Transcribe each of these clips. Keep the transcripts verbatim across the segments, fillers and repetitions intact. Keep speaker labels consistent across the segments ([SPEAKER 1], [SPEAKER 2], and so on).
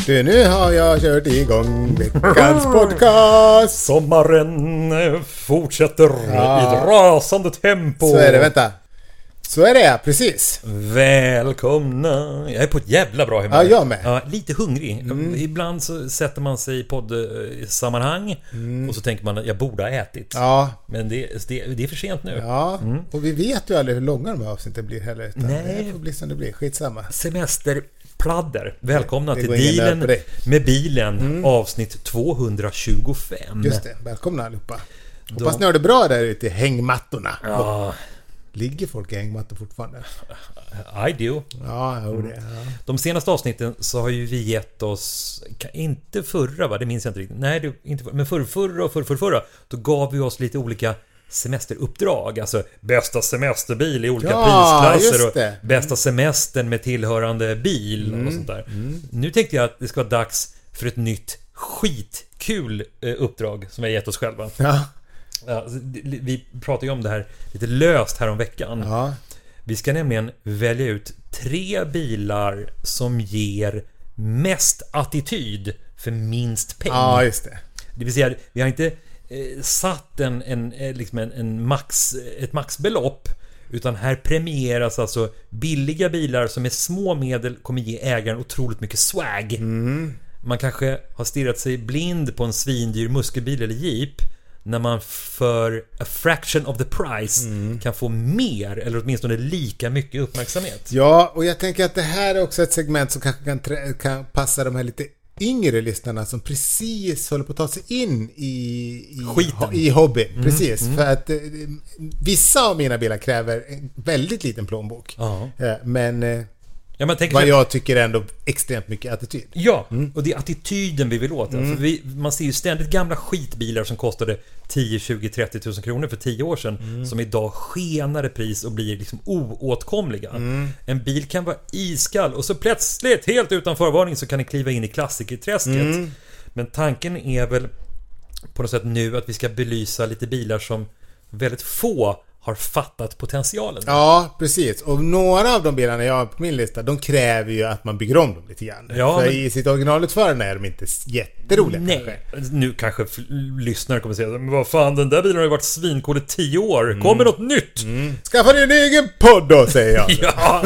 [SPEAKER 1] Du, nu har jag kört igång veckans podcast.
[SPEAKER 2] Sommaren fortsätter
[SPEAKER 1] Ja.
[SPEAKER 2] i ett rasande tempo.
[SPEAKER 1] Så är det, vänta. Så är det, precis.
[SPEAKER 2] Välkomna. Jag är på ett jävla bra humör.
[SPEAKER 1] Ja, jag med.
[SPEAKER 2] Ja, lite hungrig.
[SPEAKER 1] Mm.
[SPEAKER 2] Ibland så sätter man sig i poddsammanhang
[SPEAKER 1] Mm.
[SPEAKER 2] och så tänker man att jag borde ha ätit.
[SPEAKER 1] Ja,
[SPEAKER 2] Men det, det, det är för sent nu.
[SPEAKER 1] ja. Och vi vet ju aldrig hur långa de här avsnitten blir heller. Utan
[SPEAKER 2] Nej.
[SPEAKER 1] Det får bli som det blir, skitsamma.
[SPEAKER 2] Semesterpladder. Välkomna
[SPEAKER 1] Det
[SPEAKER 2] till
[SPEAKER 1] går ingen nöd
[SPEAKER 2] Dealen
[SPEAKER 1] på det.
[SPEAKER 2] med bilen. Avsnitt tvåhundratjugofem.
[SPEAKER 1] Just det, välkomna allihopa. Hoppas ni har det bra där ute i hängmattorna.
[SPEAKER 2] Ja,
[SPEAKER 1] Ligger folk i hängmattor fortfarande?
[SPEAKER 2] I do.
[SPEAKER 1] Ja, jo det. Ja.
[SPEAKER 2] De senaste avsnitten så har ju vi gett oss, inte förra va, det minns jag inte riktigt. Nej, det, inte förra, men förra, förra och förra, förra, förra, då gav vi oss lite olika semesteruppdrag. Alltså bästa semesterbil i olika
[SPEAKER 1] Ja,
[SPEAKER 2] prisklasser
[SPEAKER 1] just det.
[SPEAKER 2] och bästa semestern med tillhörande bil och sånt där. Nu tänkte jag att det ska vara dags för ett nytt skitkul eh, uppdrag som vi har gett oss själva.
[SPEAKER 1] Ja.
[SPEAKER 2] Ja, alltså, vi pratade ju om det här lite löst här om veckan.
[SPEAKER 1] Ja.
[SPEAKER 2] Vi ska nämligen välja ut tre bilar som ger mest attityd för minst peng.
[SPEAKER 1] Ja, just det.
[SPEAKER 2] Det vill säga, vi har inte eh, satt en, en, liksom en, en max, ett maxbelopp, utan här premieras alltså billiga bilar som med små medel kommer ge ägaren otroligt mycket swag.
[SPEAKER 1] Mm.
[SPEAKER 2] Man kanske har stirrat sig blind på en svindyr muskelbil eller jeep, när man för a fraction of the price
[SPEAKER 1] Mm.
[SPEAKER 2] kan få mer eller åtminstone lika mycket uppmärksamhet.
[SPEAKER 1] Ja, och jag tänker att det här är också ett segment som kanske kan, trä- kan passa de här lite yngre lyssnarna som precis håller på att ta sig in i, i,
[SPEAKER 2] Skiten.
[SPEAKER 1] i hobby. Precis, för att eh, vissa av mina bilar kräver en väldigt liten plånbok.
[SPEAKER 2] Ja.
[SPEAKER 1] Eh, men eh,
[SPEAKER 2] Ja, man tänker
[SPEAKER 1] vad
[SPEAKER 2] så-
[SPEAKER 1] jag tycker är ändå extremt mycket attityd.
[SPEAKER 2] Ja, och det är attityden vi vill åt. För vi, man ser ju ständigt gamla skitbilar som kostade tio, tjugo, trettio tusen kronor för tio år sedan, som idag skenar i pris och blir liksom oåtkomliga. En bil kan vara iskall och så plötsligt, helt utan förvarning, så kan ni kliva in i klassikerträsket. Men tanken är väl på något sätt nu att vi ska belysa lite bilar som väldigt få har fattat potentialen.
[SPEAKER 1] Ja, precis. Och några av de bilarna jag har på min lista, de kräver ju att man bygger om dem lite grann.
[SPEAKER 2] Ja,
[SPEAKER 1] för
[SPEAKER 2] men-
[SPEAKER 1] i sitt originalutförande är de inte jätteroliga.
[SPEAKER 2] Nej,
[SPEAKER 1] kanske.
[SPEAKER 2] nu kanske f- lyssnare kommer säga, men vad fan, den där bilen har ju varit svincool i tio år. Kommer något nytt?
[SPEAKER 1] Skaffa dig en egen podd då, säger jag.
[SPEAKER 2] Ja.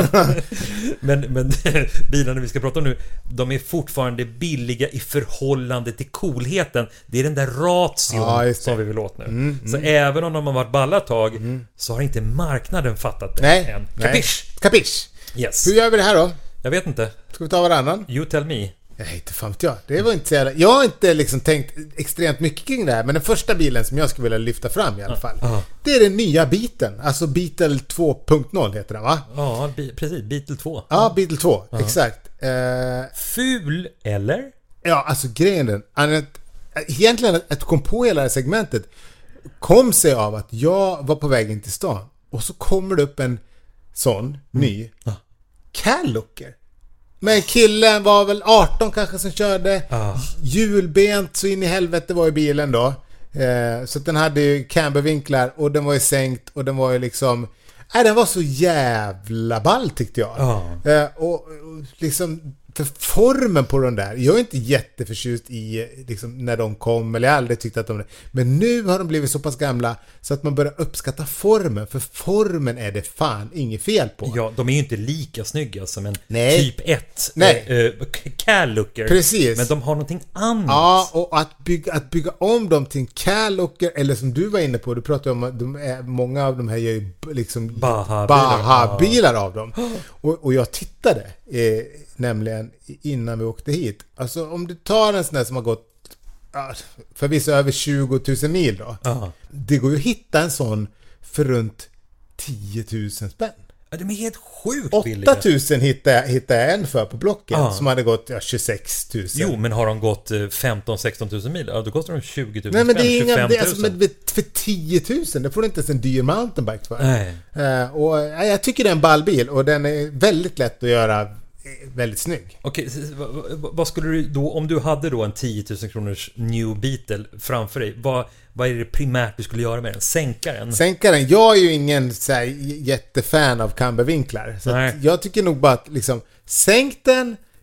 [SPEAKER 2] men, men bilarna vi ska prata om nu, de är fortfarande billiga i förhållande till coolheten. Det är den där ration
[SPEAKER 1] Ja, just det.
[SPEAKER 2] som vi vill åt nu. Så även om de har varit balla ett tag, så har inte marknaden fattat det
[SPEAKER 1] Nej.
[SPEAKER 2] än.
[SPEAKER 1] nej.
[SPEAKER 2] Kapisch?
[SPEAKER 1] Kapisch.
[SPEAKER 2] Yes.
[SPEAKER 1] Hur gör vi det här då?
[SPEAKER 2] Jag vet inte.
[SPEAKER 1] Ska vi ta varannan?
[SPEAKER 2] You tell me.
[SPEAKER 1] Nej, inte fan vet jag. Det var inte så jävla... Jag har inte liksom tänkt extremt mycket kring det här, men den första bilen som jag skulle vilja lyfta fram i alla fall,
[SPEAKER 2] ah.
[SPEAKER 1] det är den nya Beetlen. Alltså Beetle två punkt noll heter den, va?
[SPEAKER 2] Ja, bi- precis. Beetle två.
[SPEAKER 1] Ja, Beetle två. Exakt. Eh,
[SPEAKER 2] Ful, eller?
[SPEAKER 1] ja, alltså grejen är den. Att, egentligen att jag kom på hela det här segmentet kom sig av att jag var på väg in till stan och så kommer det upp en sån ny
[SPEAKER 2] Ah.
[SPEAKER 1] Calooker. Men killen var väl arton kanske som körde.
[SPEAKER 2] Ah.
[SPEAKER 1] Hjulbent så in i helvete var i bilen då. Eh, så att den hade ju cambervinklar och den var ju sänkt och den var ju liksom... Nej, den var så jävla ball tyckte jag.
[SPEAKER 2] Ah.
[SPEAKER 1] Eh, och, och liksom... För formen på den där, jag är inte jätteförtjust i liksom, när de kom, eller jag har aldrig tyckt att de... Men nu har de blivit så pass gamla så att man börjar uppskatta formen, för formen är det fan inget fel på.
[SPEAKER 2] Ja, de är ju inte lika snygga som en
[SPEAKER 1] Nej.
[SPEAKER 2] typ ett
[SPEAKER 1] Nej.
[SPEAKER 2] eh, eh, Calooker.
[SPEAKER 1] Precis.
[SPEAKER 2] Men de har någonting annat.
[SPEAKER 1] Ja, och att bygga, att bygga om dem till en Calooker, eller som du var inne på, du pratade om att de är, många av de här gör ju liksom
[SPEAKER 2] Baha-bilar.
[SPEAKER 1] Baha-bilar av dem. Och, och jag tittade eh, nämligen innan vi åkte hit. Alltså om du tar en sån där som har gått ja, förvisso över tjugo tusen mil då.
[SPEAKER 2] Ja.
[SPEAKER 1] Det går ju att hitta en sån för runt tio tusen spänn.
[SPEAKER 2] Ja, de är helt sjukt billiga.
[SPEAKER 1] åtta tusen hittade jag, hittade jag en för på Blocket
[SPEAKER 2] Ja.
[SPEAKER 1] som hade gått ja, tjugosex tusen.
[SPEAKER 2] Jo, men har de gått eh, femton till sexton tusen mil, ja, då kostar de tjugo tusen
[SPEAKER 1] Nej, men det
[SPEAKER 2] spänn,
[SPEAKER 1] är inga,
[SPEAKER 2] tjugofem
[SPEAKER 1] det
[SPEAKER 2] tusen.
[SPEAKER 1] är alltså, men för tio tusen, det får du inte ens en dyr mountainbike för.
[SPEAKER 2] Nej.
[SPEAKER 1] Eh, och ja, jag tycker det är en ballbil och den är väldigt lätt att göra eh, väldigt snygg.
[SPEAKER 2] Okej, så vad, vad- vad skulle du då, om du hade då en tio tusen kronors New Beetle framför dig, vad, vad är det primärt du skulle göra med den? Sänka den?
[SPEAKER 1] Sänka den, jag är ju ingen så här, jättefan av cambervinklar. Så
[SPEAKER 2] Nej.
[SPEAKER 1] att jag tycker nog bara att liksom, sänk den,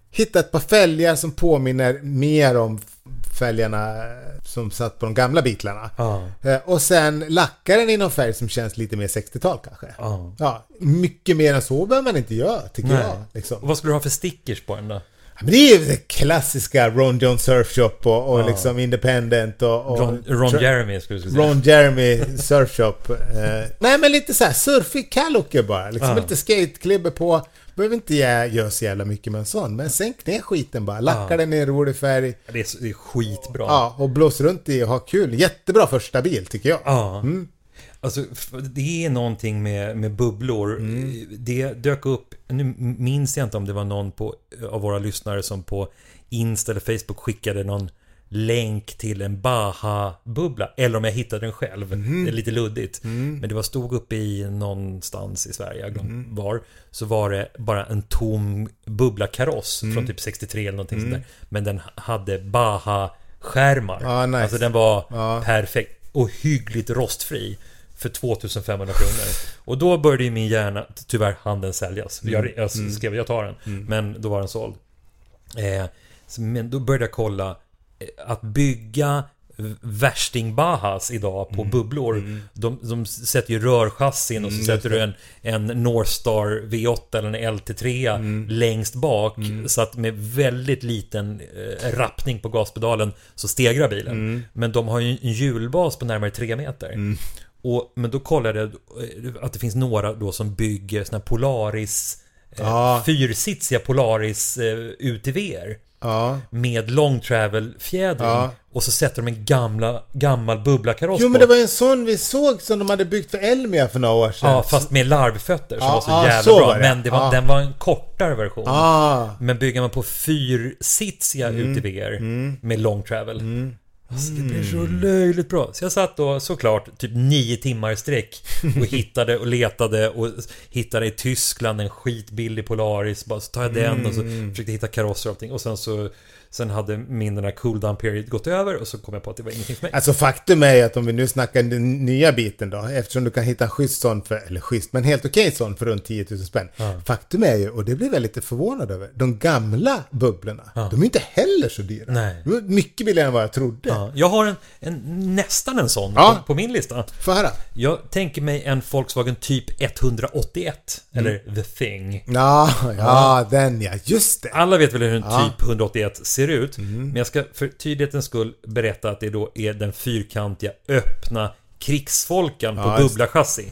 [SPEAKER 1] hitta ett par fälgar som påminner mer om fälgarna som satt på de gamla Beatlarna.
[SPEAKER 2] Ja.
[SPEAKER 1] Och sen lackar den i någon färg som känns lite mer sextiotal kanske.
[SPEAKER 2] Ja.
[SPEAKER 1] Ja, mycket mer än så behöver man inte göra, tycker
[SPEAKER 2] Nej.
[SPEAKER 1] jag. Liksom.
[SPEAKER 2] Och vad skulle du ha för stickers på den då?
[SPEAKER 1] Men det är ju det klassiska Ron Jones Surf Shop och, och
[SPEAKER 2] Ja.
[SPEAKER 1] liksom Independent och... och
[SPEAKER 2] Ron, Ron
[SPEAKER 1] tra-
[SPEAKER 2] Jeremy skulle du säga.
[SPEAKER 1] Ron Jeremy Surf Shop. eh, nej, men lite så här surfig kallocker bara. Liksom
[SPEAKER 2] Ja.
[SPEAKER 1] lite skateklibber på. Behöver inte göra, göra så jävla mycket med en sån. Men sänk ner skiten bara. Lackar
[SPEAKER 2] Ja.
[SPEAKER 1] den i en rolig färg.
[SPEAKER 2] Det är, det är skitbra.
[SPEAKER 1] Ja, och blås runt i och ha kul. Jättebra första bil, tycker jag.
[SPEAKER 2] Ja.
[SPEAKER 1] Mm.
[SPEAKER 2] Alltså, f- det är någonting med, med bubblor.
[SPEAKER 1] Mm.
[SPEAKER 2] Det dök upp, nu minns jag inte om det var någon på, av våra lyssnare som på Insta eller Facebook skickade någon länk till en Baha-bubbla. Eller om jag hittade den själv.
[SPEAKER 1] Mm.
[SPEAKER 2] Det är lite luddigt. Men det var stod uppe i någonstans i Sverige, jag glömde
[SPEAKER 1] Mm.
[SPEAKER 2] var. Så var det bara en tom bubbla-kaross
[SPEAKER 1] Mm.
[SPEAKER 2] från typ sextiotre eller någonting sånt där. Men den hade Baha-skärmar.
[SPEAKER 1] Ja, nice.
[SPEAKER 2] Alltså den var
[SPEAKER 1] Ja.
[SPEAKER 2] perfekt och hyggligt rostfri för tvåtusenfemhundra kronor. Och då började ju min hjärna, tyvärr handen säljas. Jag, jag skrev, jag tar den. Men då var den såld. Eh, så- men då började jag kolla eh, att bygga värsting Bahas idag på bubblor. De, de sätter ju rörchassin och så sätter du en, en Northstar V åtta eller en L T tre längst bak. Så att med väldigt liten eh, rappning på gaspedalen så stegrar bilen. Men de har ju en hjulbas på närmare tre meter. Och, men då kollade jag eh, att det finns några då som bygger såna här Polaris eh,
[SPEAKER 1] Ja.
[SPEAKER 2] fyrsitsiga Polaris eh, U T V:er
[SPEAKER 1] Ja.
[SPEAKER 2] med long travel fjädring.
[SPEAKER 1] Ja.
[SPEAKER 2] Och så sätter de en gamla, gammal bubbla-kaross
[SPEAKER 1] Jo, men
[SPEAKER 2] på.
[SPEAKER 1] det var ju en sån vi såg som de hade byggt för Elmia för några år sedan.
[SPEAKER 2] Ja, fast med larvfötter som
[SPEAKER 1] Ja,
[SPEAKER 2] var så
[SPEAKER 1] ja,
[SPEAKER 2] jävla
[SPEAKER 1] så
[SPEAKER 2] bra.
[SPEAKER 1] var det.
[SPEAKER 2] Men det var,
[SPEAKER 1] Ja.
[SPEAKER 2] den var en kortare version.
[SPEAKER 1] Ah.
[SPEAKER 2] Men bygger man på fyrsitsiga U T V:er med long travel. Alltså, det blir så löjligt bra. Så jag satt då såklart typ nio timmar i sträck och hittade och letade och hittade i Tyskland en skitbillig Polaris. Bara så tar jag den och så försökte hitta karosser och allting. Och sen så sen hade min den här cool down period gått över och så kom jag på att det var ingenting för mig.
[SPEAKER 1] Alltså faktum är att om vi nu snackar den nya biten då, eftersom du kan hitta en schysst sån för, eller schysst, men helt okej sån för runt tio tusen spänn.
[SPEAKER 2] Ja.
[SPEAKER 1] Faktum är ju, och det blir jag lite förvånad över, de gamla bubblorna, de är inte heller så dyra.
[SPEAKER 2] Nej.
[SPEAKER 1] De är mycket billigare än vad jag trodde.
[SPEAKER 2] Ja, jag har en, en nästan en sån
[SPEAKER 1] Ja.
[SPEAKER 2] på, på min lista.
[SPEAKER 1] Få höra.
[SPEAKER 2] Jag tänker mig en Volkswagen typ etthundraåttioett eller The Thing.
[SPEAKER 1] Ja, ja, den ja, just det.
[SPEAKER 2] Alla vet väl hur en
[SPEAKER 1] Ja.
[SPEAKER 2] typ etthundraåttioett ser ut. Men jag ska för tydlighetens skull berätta att det då är den fyrkantiga öppna krigsfolkan på
[SPEAKER 1] Ja, just det.
[SPEAKER 2] bubbla-chassi.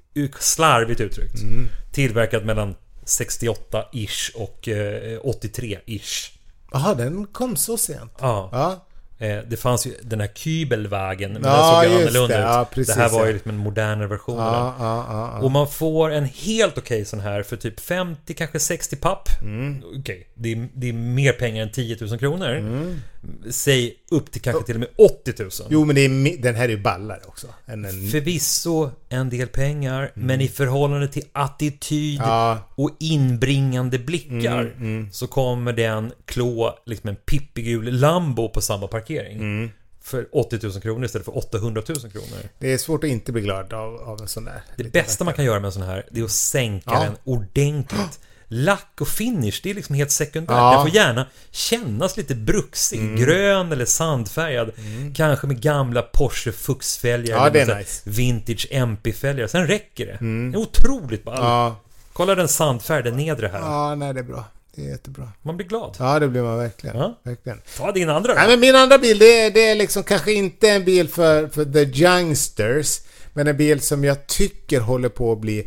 [SPEAKER 2] Slarvigt uttryckt. Tillverkat mellan sextioåtta-ish och eh, åttiotre-ish.
[SPEAKER 1] Jaha, den kom så sent.
[SPEAKER 2] Ja.
[SPEAKER 1] Ja.
[SPEAKER 2] Eh, Det fanns ju den här Kybelwagen, men
[SPEAKER 1] Ja,
[SPEAKER 2] den såg ju
[SPEAKER 1] just
[SPEAKER 2] annorlunda
[SPEAKER 1] det.
[SPEAKER 2] ut.
[SPEAKER 1] Ja, precis,
[SPEAKER 2] det här var ju
[SPEAKER 1] ja.
[SPEAKER 2] liksom en modernare version av
[SPEAKER 1] Ja,
[SPEAKER 2] den.
[SPEAKER 1] ja, ja, ja.
[SPEAKER 2] Och man får en helt okej sån här för typ femtio, kanske sextio papp.
[SPEAKER 1] Mm.
[SPEAKER 2] Okej, det, är, det är mer pengar än tio tusen kronor.
[SPEAKER 1] Mm.
[SPEAKER 2] Säg upp till kanske till och med åttio tusen.
[SPEAKER 1] Jo, men det är, mi- den här är ju ballare också. Än en...
[SPEAKER 2] Förvisso en del pengar, men i förhållande till attityd
[SPEAKER 1] Mm. Ja.
[SPEAKER 2] och inbringande blickar
[SPEAKER 1] Mm,
[SPEAKER 2] så kommer den klå liksom en pippigul Lambo på samma parkering.
[SPEAKER 1] Mm.
[SPEAKER 2] För åttio tusen kronor istället för åttahundra tusen kronor.
[SPEAKER 1] Det är svårt att inte bli glad av, av en sån där.
[SPEAKER 2] Det bästa man kan göra med en sån här, det är att sänka
[SPEAKER 1] Ja.
[SPEAKER 2] den ordentligt. Lack och finish, det är liksom helt sekundärt.
[SPEAKER 1] Ja.
[SPEAKER 2] Den får gärna kännas lite bruksig. Grön eller sandfärgad. Kanske med gamla Porsche fuxfälgar.
[SPEAKER 1] Ja,
[SPEAKER 2] eller
[SPEAKER 1] det är
[SPEAKER 2] med så här
[SPEAKER 1] nice.
[SPEAKER 2] vintage M P-fälgar. Sen räcker det. Det är otroligt ball.
[SPEAKER 1] Ja.
[SPEAKER 2] Kolla den sandfärg, den nedre här.
[SPEAKER 1] Ja, nej, det är bra. Det är jättebra.
[SPEAKER 2] Man blir glad.
[SPEAKER 1] Ja, det blir man verkligen.
[SPEAKER 2] Ja.
[SPEAKER 1] verkligen.
[SPEAKER 2] Ta din andra då.
[SPEAKER 1] Nej, men min andra bil, det är, det är liksom kanske inte en bil för, för the youngsters, men en bil som jag tycker håller på att bli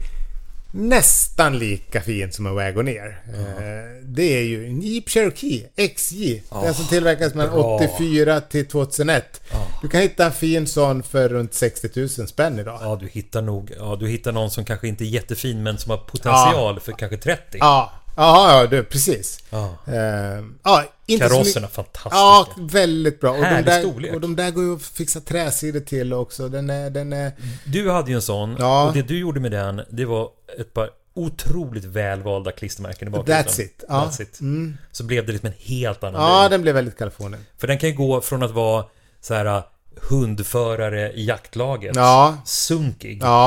[SPEAKER 1] nästan lika fin som en Wagoneer. Eh, det är ju en Jeep Cherokee X J. Den som tillverkas mellan
[SPEAKER 2] bra.
[SPEAKER 1] åttiofyra till tvåtusenett. Du kan hitta en fin sån för runt sextio tusen spänn idag.
[SPEAKER 2] Ja, du hittar nog... Ja, du hittar någon som kanske inte är jättefin men som har potential för kanske trettio.
[SPEAKER 1] Ja, ja, ja, du, precis.
[SPEAKER 2] Ja.
[SPEAKER 1] Eh, ja, inte så
[SPEAKER 2] Karosserna
[SPEAKER 1] mycket-
[SPEAKER 2] fantastiska.
[SPEAKER 1] Ja, väldigt bra. Och de,
[SPEAKER 2] Härlig
[SPEAKER 1] där,
[SPEAKER 2] storlek.
[SPEAKER 1] och de där går ju att fixa träsidor till också. Den är... Den är
[SPEAKER 2] Du hade ju en sån.
[SPEAKER 1] Ja.
[SPEAKER 2] Och det du gjorde med den, det var ett par otroligt välvalda klistermärken i bakgrunden.
[SPEAKER 1] That's it. Ja.
[SPEAKER 2] That's it.
[SPEAKER 1] Mm.
[SPEAKER 2] Så blev det liksom en helt annan
[SPEAKER 1] Ja,
[SPEAKER 2] bil.
[SPEAKER 1] den blev väldigt Kalifornien.
[SPEAKER 2] För den kan ju gå från att vara så här hundförare i jaktlaget.
[SPEAKER 1] Ja.
[SPEAKER 2] Sunkig.
[SPEAKER 1] Ja.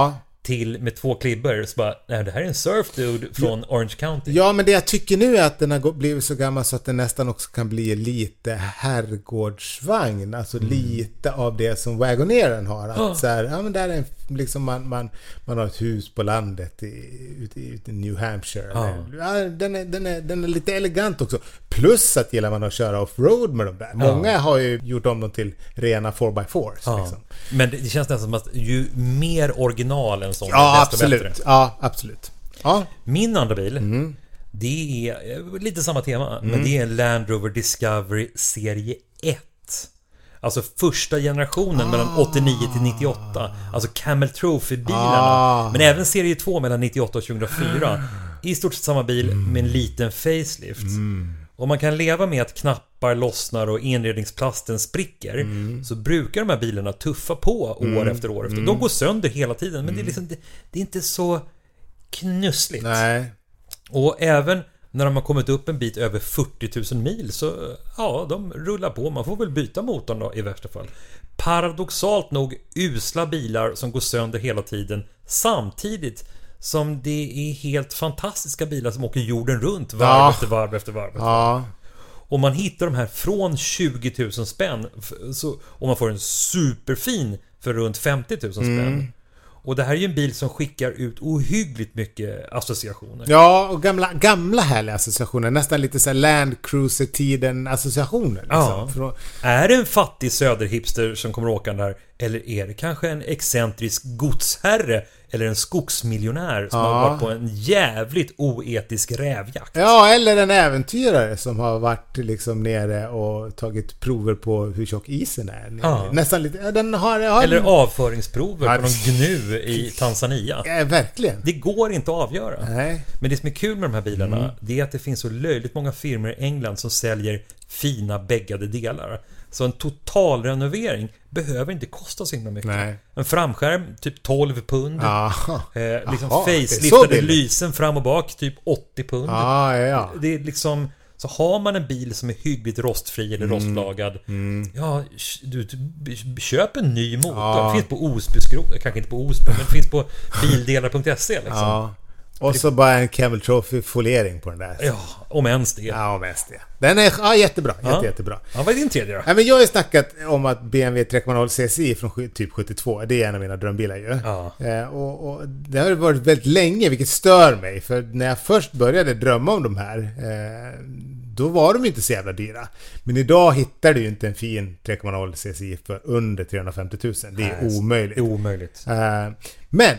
[SPEAKER 2] till med två klibbor så bara, nej, det här är en surf dude från ja. Orange County.
[SPEAKER 1] Ja, men det jag tycker nu är att den har blivit så gammal så att den nästan också kan bli lite herrgårdsvagn. Alltså mm. lite av det som Wagoneren har. Att oh. så här, ja men där är en, liksom man, man, man har ett hus på landet ute i, i New Hampshire. Oh. Ja, den, är, den, är, den är lite elegant också. Plus att gillar man att köra off-road med dem där. Många oh. har ju gjort om dem till rena four by fours. Oh. Liksom.
[SPEAKER 2] Men det, det känns nästan som att ju mer original än sån,
[SPEAKER 1] ja,
[SPEAKER 2] desto
[SPEAKER 1] absolut.
[SPEAKER 2] bättre.
[SPEAKER 1] Ja, absolut. Ja.
[SPEAKER 2] Min andra bil,
[SPEAKER 1] mm.
[SPEAKER 2] det är lite samma tema,
[SPEAKER 1] mm.
[SPEAKER 2] men det är en Land Rover Discovery serie ett. Alltså första generationen ah. mellan åttionio till nittioåtta. Alltså Camel Trophy-bilarna. Ah. Men även serie två mellan nittioåtta och tjugohundrafyra. I stort sett samma bil mm. med en liten facelift. Mm. Och man kan leva med att knappar lossnar och inredningsplasten spricker. Mm. Så brukar de här bilarna tuffa på år mm. efter år efter. De går sönder hela tiden. Men mm. det, är liksom, det, det är inte så knussligt.
[SPEAKER 1] Nej.
[SPEAKER 2] Och även när de har kommit upp en bit över fyrtio tusen mil så ja, de rullar på. Man får väl byta motorn då i värsta fall. Paradoxalt nog usla bilar som går sönder hela tiden samtidigt som det är helt fantastiska bilar som åker jorden runt varv
[SPEAKER 1] ja.
[SPEAKER 2] efter varv efter varv. Efter varv.
[SPEAKER 1] Ja.
[SPEAKER 2] Och man hittar de här från tjugo tusen spänn så, och man får en superfin för runt femtio tusen spänn. Mm. Och det här är ju en bil som skickar ut ohyggligt mycket associationer.
[SPEAKER 1] Ja, och gamla, gamla härliga associationer. Nästan lite så här Land Cruiser-tiden associationer. Liksom.
[SPEAKER 2] Ja. För då... Är det en fattig söderhipster som kommer åka där? Eller är det kanske en excentrisk godsherre eller en skogsmiljonär som
[SPEAKER 1] ja.
[SPEAKER 2] har varit på en jävligt oetisk rävjakt?
[SPEAKER 1] Ja, eller en äventyrare som har varit liksom nere och tagit prover på hur tjock isen är.
[SPEAKER 2] Ja.
[SPEAKER 1] Nästan lite... Den har, har...
[SPEAKER 2] Eller avföringsprover ja. på någon gnu i Tanzania.
[SPEAKER 1] Ja, verkligen.
[SPEAKER 2] Det går inte att avgöra.
[SPEAKER 1] Nej.
[SPEAKER 2] Men det som är kul med de här bilarna
[SPEAKER 1] mm.
[SPEAKER 2] det är att det finns så löjligt många firmor i England som säljer fina bäggade delar. Så en totalrenovering behöver inte kosta så himla mycket.
[SPEAKER 1] Nej.
[SPEAKER 2] En framskärm, typ tolv pund.
[SPEAKER 1] Ah.
[SPEAKER 2] Eh, liksom faceliftade lysen fram och bak, typ åttio pund.
[SPEAKER 1] Ah, ja, ja.
[SPEAKER 2] Det är liksom... Så har man en bil som är hyggligt rostfri eller mm. rostlagad
[SPEAKER 1] mm.
[SPEAKER 2] ja, du, du köp en ny motor.
[SPEAKER 1] Ah.
[SPEAKER 2] Det finns på Osby skrot, kanske inte på Osby, men det finns på bildelar punkt se liksom.
[SPEAKER 1] Ah. Och så bara en Camel Trophy-folering på den där.
[SPEAKER 2] Ja, om ens det.
[SPEAKER 1] Ja, om ens det. Den är ja, jättebra, ja. Jätte, jättebra.
[SPEAKER 2] Ja, vad är din tredje då?
[SPEAKER 1] Ja, men jag har ju snackat om att B M W tre komma noll C C I från typ sjuttiotvå, det är en av mina drömbilar ju.
[SPEAKER 2] Ja.
[SPEAKER 1] Eh, och, och det har varit väldigt länge, vilket stör mig. För när jag först började drömma om de här, eh, då var de inte så jävla dyra. Men idag hittar du ju inte en fin tre komma noll C C I för under trehundrafemtio tusen. Det är Nej, omöjligt.
[SPEAKER 2] Det är omöjligt.
[SPEAKER 1] Eh, men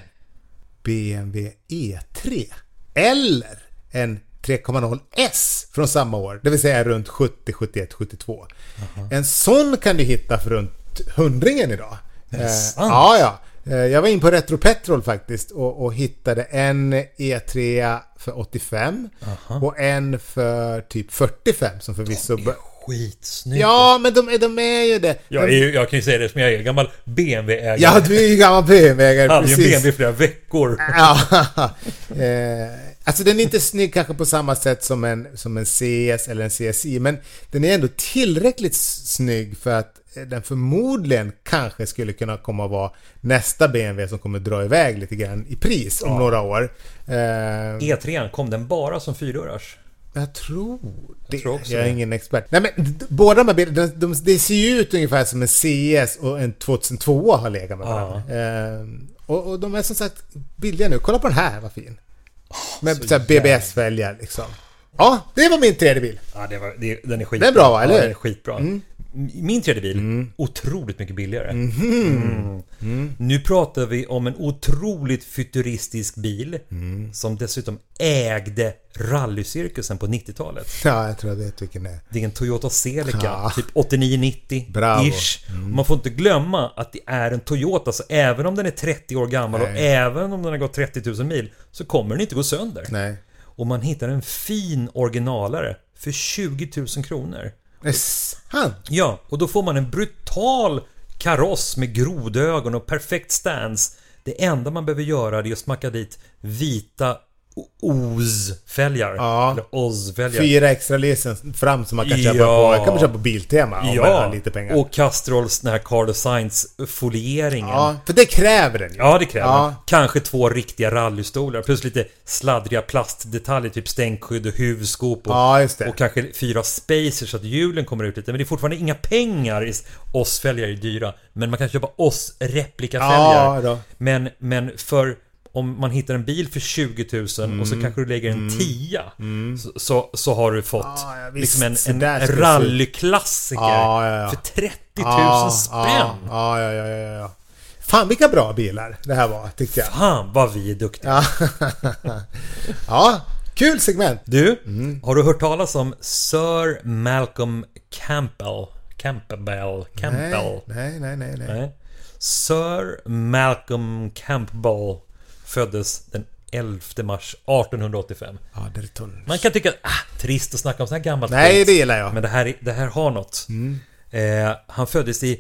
[SPEAKER 1] B M W E tre eller en tre komma noll S från samma år, det vill säga runt sjuttio, sjuttioett, sjuttiotvå. Uh-huh. En sån kan du hitta för runt hundringen idag.
[SPEAKER 2] Det är sant.
[SPEAKER 1] Eh, ja, ja. Eh, jag var in på Retro Petrol faktiskt och, och hittade en E tre för åttiofem uh-huh. och en för typ fyrtiofem som förvisso...
[SPEAKER 2] De är skitsnygga.
[SPEAKER 1] Ja, men de, de är ju det.
[SPEAKER 2] Jag, är ju, jag kan ju säga det som jag är gammal B M W-ägare.
[SPEAKER 1] Ja, du är ju gammal B M W-ägare.
[SPEAKER 2] Jag hade ju en B M W i flera veckor.
[SPEAKER 1] Ja. eh, alltså den är inte snygg kanske på samma sätt som en, som en C S eller en C S I, men den är ändå tillräckligt snygg för att den förmodligen kanske skulle kunna komma att vara nästa B M W som kommer dra iväg lite grann i pris om ja. några år. Eh,
[SPEAKER 2] E tre kom den bara som fyrdörrars?
[SPEAKER 1] Jag tror det.
[SPEAKER 2] Jag, tror också
[SPEAKER 1] jag är
[SPEAKER 2] det.
[SPEAKER 1] ingen expert. Nej, men d- båda de här bilderna, de, de, det ser ju ut ungefär som en C S och en tvåtusentvå har legat med varandra. Ja. Ehm, och, och de är som sagt billiga nu. Kolla på den här, vad fin. Med så så här B B S-fälgar liksom. Ja, det var min tredje bil.
[SPEAKER 2] Ja, det var, det, den är skitbra.
[SPEAKER 1] Den är bra, va? Eller?
[SPEAKER 2] Ja, den är skitbra.
[SPEAKER 1] Mm.
[SPEAKER 2] Min tredje bil,
[SPEAKER 1] mm.
[SPEAKER 2] otroligt mycket billigare.
[SPEAKER 1] Mm-hmm.
[SPEAKER 2] Mm.
[SPEAKER 1] Mm.
[SPEAKER 2] Nu pratar vi om en otroligt futuristisk bil
[SPEAKER 1] mm.
[SPEAKER 2] som dessutom ägde rallycirkusen på nittiotalet.
[SPEAKER 1] Ja, jag tror jag vet vilken det är.
[SPEAKER 2] Det är en Toyota Celica,
[SPEAKER 1] ja.
[SPEAKER 2] typ åttionio nittio-ish. Mm. Man får inte glömma att det är en Toyota, så även om den är trettio år gammal Nej. och även om den har gått trettio tusen mil så kommer den inte gå sönder.
[SPEAKER 1] Nej.
[SPEAKER 2] Och man hittar en fin originalare för tjugo tusen kronor.
[SPEAKER 1] Han.
[SPEAKER 2] Ja, och då får man en brutal kaross med grodögon och perfekt stance. Det enda man behöver göra är att smacka dit vita Oz-fälgar.
[SPEAKER 1] Ja.
[SPEAKER 2] Eller Oz-fälgar.
[SPEAKER 1] Fyra extra licens fram som man kan köpa
[SPEAKER 2] Ja.
[SPEAKER 1] på. Jag kan man köpa på Biltema om man har lite pengar.
[SPEAKER 2] Och Castrolls den här Carlos Sainz folieringen.
[SPEAKER 1] Ja, för det kräver den ju.
[SPEAKER 2] Ja, det kräver
[SPEAKER 1] Ja.
[SPEAKER 2] Kanske två riktiga rallystolar. Plus lite sladdriga plastdetaljer. Typ stänkskydd och huvudskop. Och,
[SPEAKER 1] Ja, just det.
[SPEAKER 2] och kanske fyra spacers så att hjulen kommer ut lite. Men det är fortfarande inga pengar. Oss-fälgar är dyra. Men man kan köpa Oss-replikafälgar.
[SPEAKER 1] Ja, då.
[SPEAKER 2] Men, men för... Om man hittar en bil för tjugo tusen mm. och så kanske du lägger en mm. tia mm. Så, så, så har du fått
[SPEAKER 1] ah, ja,
[SPEAKER 2] liksom en, en rallyklassiker
[SPEAKER 1] ah, ja, ja.
[SPEAKER 2] för trettio tusen
[SPEAKER 1] ah,
[SPEAKER 2] spänn.
[SPEAKER 1] Ah, ja, ja, ja, ja. Fan vilka bra bilar det här var, tycker jag.
[SPEAKER 2] Fan vad vi är duktiga.
[SPEAKER 1] Ja, kul segment.
[SPEAKER 2] Du, mm. har du hört talas om Sir Malcolm Campbell? Campbell? Campbell?
[SPEAKER 1] Nej, nej, nej, nej. nej.
[SPEAKER 2] Sir Malcolm Campbell föddes den elfte mars arton åttiofem.
[SPEAKER 1] Ja, det är tull.
[SPEAKER 2] Man kan tycka att ah, trist att snacka om så här gammalt.
[SPEAKER 1] Nej, det gillar jag.
[SPEAKER 2] Men det här, det här har något. Mm. Eh, han föddes i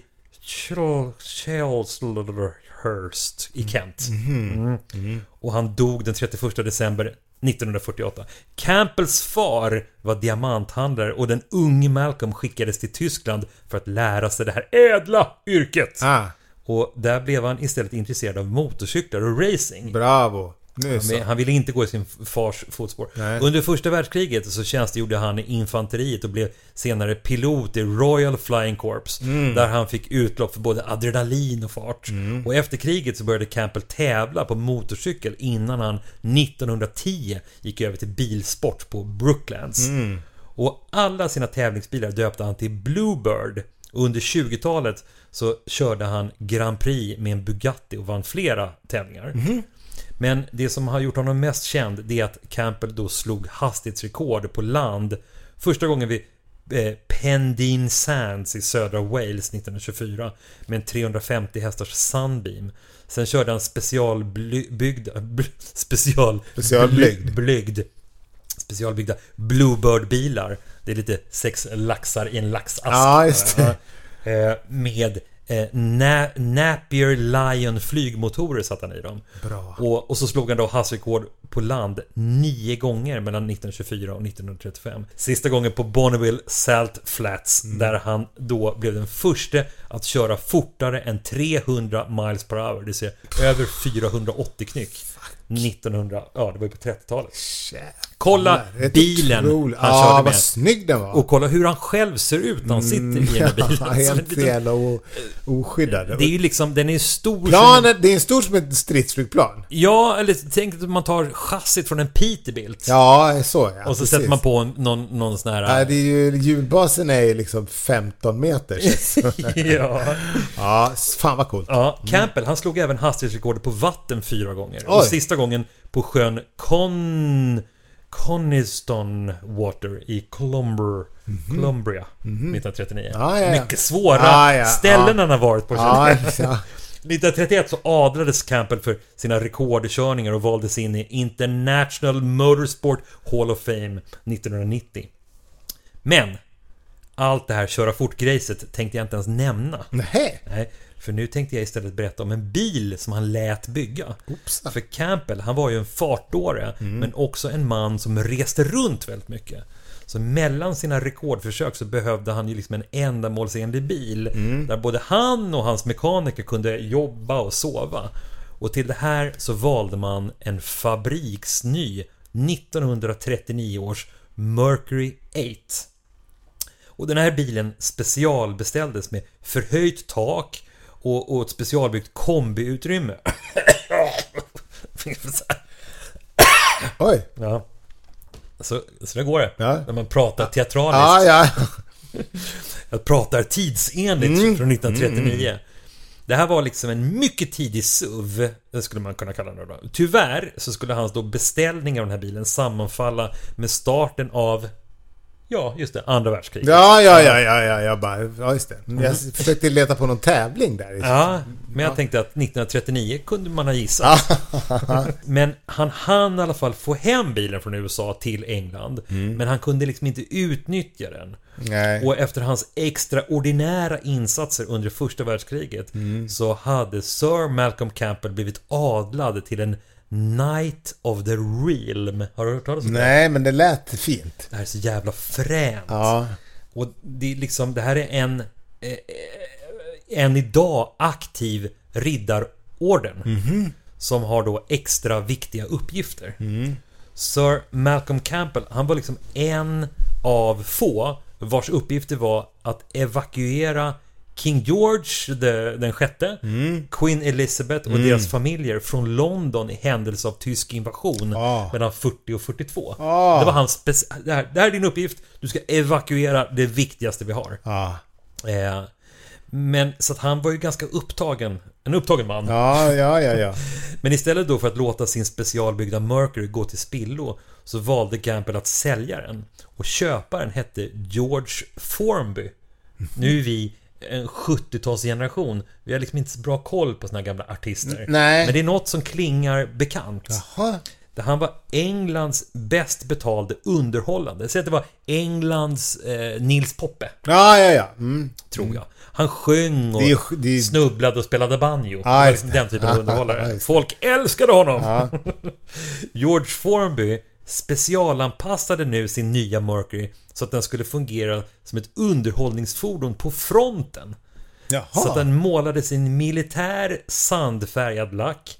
[SPEAKER 2] Chislehurst i Kent.
[SPEAKER 1] Mm.
[SPEAKER 2] Mm. Mm. Och han dog den trettioförsta december nittonhundrafyrtioåtta. Campbells far var diamanthandlare och den unge Malcolm skickades till Tyskland för att lära sig det här ädla yrket.
[SPEAKER 1] Ah.
[SPEAKER 2] Och där blev han istället intresserad av motorcyklar och racing.
[SPEAKER 1] Bravo. Nu så.
[SPEAKER 2] Men han ville inte gå i sin fars fotspår.
[SPEAKER 1] Nej.
[SPEAKER 2] Under första världskriget så tjänstgjorde han i infanteriet och blev senare pilot i Royal Flying Corps. Mm. Där han fick utlopp för både adrenalin och fart. Mm. Och efter kriget så började Campbell tävla på motorcykel innan han nittonhundratio gick över till bilsport på Brooklands. Mm. Och alla sina tävlingsbilar döpte han till Bluebird. Och under tjugotalet så körde han Grand Prix med en Bugatti och vann flera tävlingar. Mm. Men det som har gjort honom mest känd, det är att Campbell då slog hastighetsrekord på land första gången vid eh, Pendine Sands i södra Wales nittonhundratjugofyra med en trehundrafemtio hästars Sunbeam. Sen körde han specialbyggda special
[SPEAKER 1] specialbyggd
[SPEAKER 2] blygd, specialbyggda Bluebird-bilar. Det är lite sex laxar i en laxask.
[SPEAKER 1] Ja, just det.
[SPEAKER 2] Eh, med Eh, Na- Napier Lion flygmotorer satt han i dem.
[SPEAKER 1] Bra.
[SPEAKER 2] Och, och så slog han då hastighetsrekord på land nio gånger mellan nittonhundratjugofyra och nittonhundratrettiofem. Sista gången på Bonneville Salt Flats mm. där han då blev den första att köra fortare än trehundra miles per hour. Det vill säga över fyrahundraåttio knyck. nittonhundra, ja det var ju på trettiotalet.
[SPEAKER 1] Shit.
[SPEAKER 2] Kolla
[SPEAKER 1] Nej,
[SPEAKER 2] bilen
[SPEAKER 1] otroligt.
[SPEAKER 2] han
[SPEAKER 1] ah,
[SPEAKER 2] körde med.
[SPEAKER 1] Vad snygg den var.
[SPEAKER 2] Och kolla hur han själv ser ut när han sitter mm, i den bilen.
[SPEAKER 1] Ja, helt jävla o- oskyddad.
[SPEAKER 2] Det är ju liksom, den är stor.
[SPEAKER 1] Planen, som... det är en stor som ett stridsflygplan.
[SPEAKER 2] Ja, eller tänk att man tar chassit från en Peterbilt.
[SPEAKER 1] Ja, så ja.
[SPEAKER 2] Och så
[SPEAKER 1] precis.
[SPEAKER 2] sätter man på någon, någon sån här...
[SPEAKER 1] Ja, det är ju, hjulbasen är liksom femton meter.
[SPEAKER 2] Ja.
[SPEAKER 1] Ja, fan vad coolt.
[SPEAKER 2] Ja, Campbell, han slog även hastighetsrekordet på vatten fyra gånger. Oj. Och sista gången på sjön Con... Coniston Water i Columber, mm-hmm. Columbria mm-hmm. nittonhundratrettionio.
[SPEAKER 1] Ah, ja, ja.
[SPEAKER 2] Mycket svåra ah, ja, ställen ah. han har varit på.
[SPEAKER 1] Ah, ja.
[SPEAKER 2] nittonhundratrettioett så adrades Campbell för sina rekordkörningar och valdes in i International Motorsport Hall of Fame nittonhundranittio. Men allt det här köra fort-grejset tänkte jag inte ens nämna.
[SPEAKER 1] Nej.
[SPEAKER 2] Nej. För nu tänkte jag istället berätta om en bil som han lät bygga.
[SPEAKER 1] Oops.
[SPEAKER 2] För Campbell, han var ju en fartdåre mm. men också en man som reste runt väldigt mycket. Så mellan sina rekordförsök så behövde han ju liksom en ändamålsenlig bil mm. där både han och hans mekaniker kunde jobba och sova. Och till det här så valde man en fabriksny nittonhundratrettionio års Mercury åtta. Och den här bilen specialbeställdes med förhöjt tak och, och ett specialbyggt kombiutrymme.
[SPEAKER 1] Oj.
[SPEAKER 2] Ja. Så, så det går det.
[SPEAKER 1] Ja.
[SPEAKER 2] När man pratar teatraliskt.
[SPEAKER 1] Ja, ja.
[SPEAKER 2] Jag pratar tidsenligt mm. från nittonhundratrettionio. Mm. Det här var liksom en mycket tidig S U V, det skulle man kunna kalla det då. Tyvärr så skulle hans då beställningar av den här bilen sammanfalla med starten av... Ja, just det, andra världskriget.
[SPEAKER 1] Ja, ja, ja, ja, ja, jag bara, ja, just det. Jag försökte leta på någon tävling där.
[SPEAKER 2] Ja, men jag tänkte att nittonhundratrettionio kunde man ha gissat. Men han hann i alla fall få hem bilen från U S A till England. Mm. Men han kunde liksom inte utnyttja den.
[SPEAKER 1] Nej.
[SPEAKER 2] Och efter hans extraordinära insatser under första världskriget mm. så hade Sir Malcolm Campbell blivit adlad till en Knight of the Realm. Har du hört talas om det?
[SPEAKER 1] Nej, men det lät fint.
[SPEAKER 2] Det här är så jävla fränt.
[SPEAKER 1] Ja.
[SPEAKER 2] Och det är liksom, det här är en eh, en idag aktiv riddarorden mm-hmm. som har då extra viktiga uppgifter. Mm. Sir Malcolm Campbell, han var liksom en av få vars uppgifter var att evakuera King George the, den sjätte, mm. Queen Elizabeth och mm. deras familjer från London i händelse av tysk invasion oh. mellan fyrtio och fyrtiotvå. Oh. Det var hans speci- det, här, det här är din uppgift. Du ska evakuera det viktigaste vi har. Oh. Eh, men så att han var ju ganska upptagen, en upptagen man.
[SPEAKER 1] Ja, ja, ja, ja.
[SPEAKER 2] Men istället då för att låta sin specialbyggda Mercury gå till spillo så valde Campbell att sälja den. Och köparen hette George Formby. Mm. Nu är vi en sjuttiotalsgeneration. Vi har liksom inte så bra koll på såna gamla artister.
[SPEAKER 1] Nej.
[SPEAKER 2] Men det är något som klingar bekant.
[SPEAKER 1] Jaha.
[SPEAKER 2] Han var Englands bäst betalde underhållande. Så att det var Englands eh, Nils Poppe.
[SPEAKER 1] Ja, ja, ja. Mm.
[SPEAKER 2] Tror jag. Han sjöng och det, det... snubblade och spelade banjo.
[SPEAKER 1] Ah,
[SPEAKER 2] det var liksom den typen av underhållare. Ah, Folk älskade honom. Ah. George Formby specialanpassade nu sin nya Mercury så att den skulle fungera som ett underhållningsfordon på fronten.
[SPEAKER 1] Jaha.
[SPEAKER 2] Så att den målade sin militär sandfärgad lack,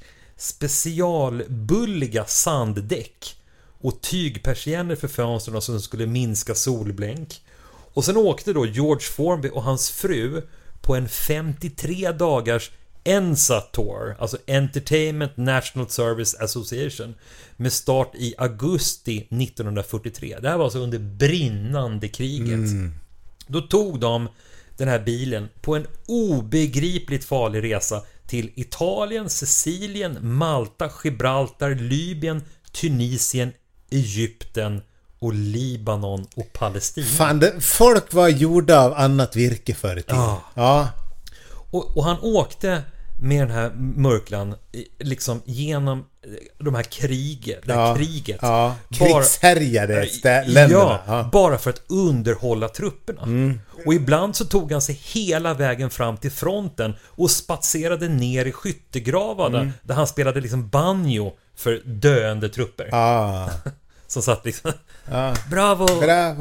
[SPEAKER 2] specialbulliga sanddäck och tygpersienner för fönstren som skulle minska solblänk. Och sen åkte då George Formby och hans fru på en femtiotre dagars E N S A Tour, alltså Entertainment National Service Association, med start i augusti nittonhundrafyrtiotre. Det här var alltså under brinnande kriget. Mm. Då tog de den här bilen på en obegripligt farlig resa till Italien, Sicilien, Malta, Gibraltar, Libyen, Tunisien, Egypten och Libanon och Palestina.
[SPEAKER 1] Fan, det, folk var gjorda av annat virke förr i tiden. Ja. ja.
[SPEAKER 2] Och, och han åkte med den här Mörkland liksom genom de här kriget, det här
[SPEAKER 1] ja.
[SPEAKER 2] kriget.
[SPEAKER 1] Ja. Krigshärjade stä- länderna.
[SPEAKER 2] Ja, ja, bara för att underhålla trupperna. Mm. Och ibland så tog han sig hela vägen fram till fronten och spatserade ner i skyttegravarna mm. där han spelade liksom banjo för döende trupper.
[SPEAKER 1] Ah.
[SPEAKER 2] Som satt liksom
[SPEAKER 1] ah.
[SPEAKER 2] Bravo!
[SPEAKER 1] Bravo!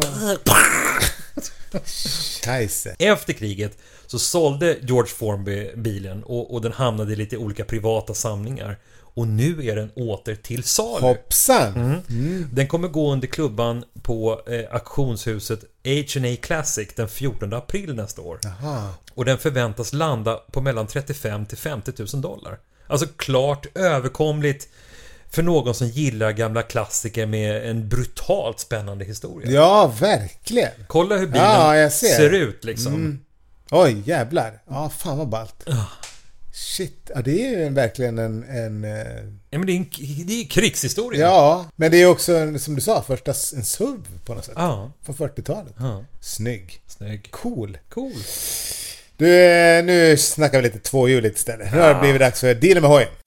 [SPEAKER 1] Scheisse.
[SPEAKER 2] Efter kriget så sålde George Formby bilen och, och den hamnade i lite olika privata samlingar. Och nu är den åter till salu.
[SPEAKER 1] Hoppsan!
[SPEAKER 2] Mm. Mm. Den kommer gå under klubban på eh, auktionshuset H and A Classic den fjortonde april nästa år.
[SPEAKER 1] Aha.
[SPEAKER 2] Och den förväntas landa på mellan trettiofem till femtio tusen dollar. Alltså klart överkomligt för någon som gillar gamla klassiker med en brutalt spännande historia.
[SPEAKER 1] Ja, verkligen.
[SPEAKER 2] Kolla hur bilen
[SPEAKER 1] ja,
[SPEAKER 2] ser ut liksom.
[SPEAKER 1] Mm. Oj, jävlar. Ja, fan vad ballt.
[SPEAKER 2] Oh.
[SPEAKER 1] Shit, ja, det är ju verkligen en... en
[SPEAKER 2] ja, men det är en det är krigshistoria.
[SPEAKER 1] Ja, men det är också, en, som du sa, första en S U V på något sätt.
[SPEAKER 2] Ja.
[SPEAKER 1] Från fyrtiotalet.
[SPEAKER 2] Ja.
[SPEAKER 1] Snygg.
[SPEAKER 2] Snygg.
[SPEAKER 1] Cool.
[SPEAKER 2] Cool.
[SPEAKER 1] Du, nu snackar vi lite tvåhjuligt istället. Nu har det blivit dags för dealen med hojen.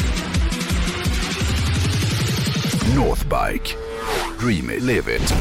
[SPEAKER 3] Northbike. Dream it, live it.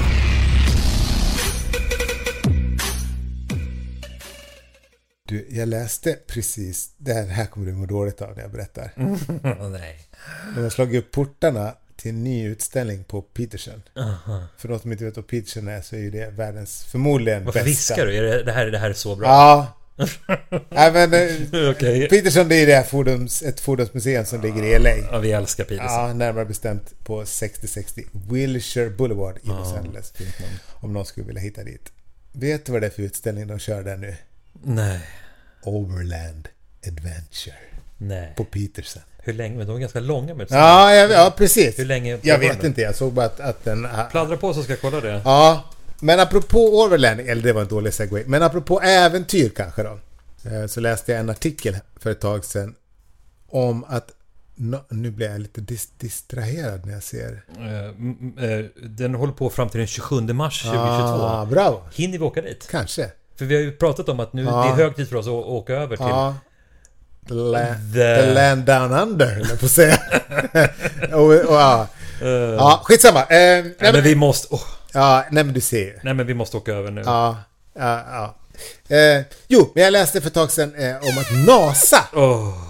[SPEAKER 1] Du, jag läste precis, det här, här kommer du må dåligt av när jag berättar.
[SPEAKER 2] Mm, nej.
[SPEAKER 1] De har slagit upp portarna till en ny utställning på Peterson.
[SPEAKER 2] Uh-huh.
[SPEAKER 1] För något som inte vet vad Peterson är så är ju det världens förmodligen
[SPEAKER 2] Varför
[SPEAKER 1] bästa.
[SPEAKER 2] Varför viskar du? Är det, det, här, det här är så bra.
[SPEAKER 1] Ja. Även,
[SPEAKER 2] okay.
[SPEAKER 1] Peterson, det är det fordons, ett fordonsmuseum som ligger i L A.
[SPEAKER 2] Ja, vi älskar Peterson.
[SPEAKER 1] Ja, närmare bestämt på sextio sextio Wilshire Boulevard i Los Angeles.
[SPEAKER 2] Ja,
[SPEAKER 1] om någon skulle vilja hitta dit. Vet du vad det är för utställning de kör där nu?
[SPEAKER 2] Nej.
[SPEAKER 1] Overland Adventure.
[SPEAKER 2] Nej.
[SPEAKER 1] På Peterson.
[SPEAKER 2] Hur länge? Men de är ganska långa med
[SPEAKER 1] ja, ja, ja, precis.
[SPEAKER 2] Hur länge?
[SPEAKER 1] Jag vet inte, jag såg bara att, att den...
[SPEAKER 2] Pladdra på så ska jag kolla det.
[SPEAKER 1] Ja, men apropå Overland, eller det var en dålig segway, men apropå äventyr kanske då. Så läste jag en artikel för ett tag sedan om att no, nu blir jag lite dis- distraherad när jag ser.
[SPEAKER 2] Uh, uh, den håller på fram till den tjugosjunde mars tjugohundratjugotvå.
[SPEAKER 1] Ah, bravo.
[SPEAKER 2] Hinner vi åka dit?
[SPEAKER 1] Kanske.
[SPEAKER 2] För vi har ju pratat om att nu
[SPEAKER 1] ah.
[SPEAKER 2] det är hög tid för oss att åka över till
[SPEAKER 1] ah. the, la- the... the land down under, eller på att säga. och, och, ja. Uh. ja, skitsamma. Uh, nej,
[SPEAKER 2] nej, men, men vi måste... Oh.
[SPEAKER 1] Ja, nej men du ser.
[SPEAKER 2] Nej men vi måste åka över nu.
[SPEAKER 1] Ja, ja, ja. Eh, jo, men jag läste för ett tag sedan eh, om att NASA
[SPEAKER 2] oh,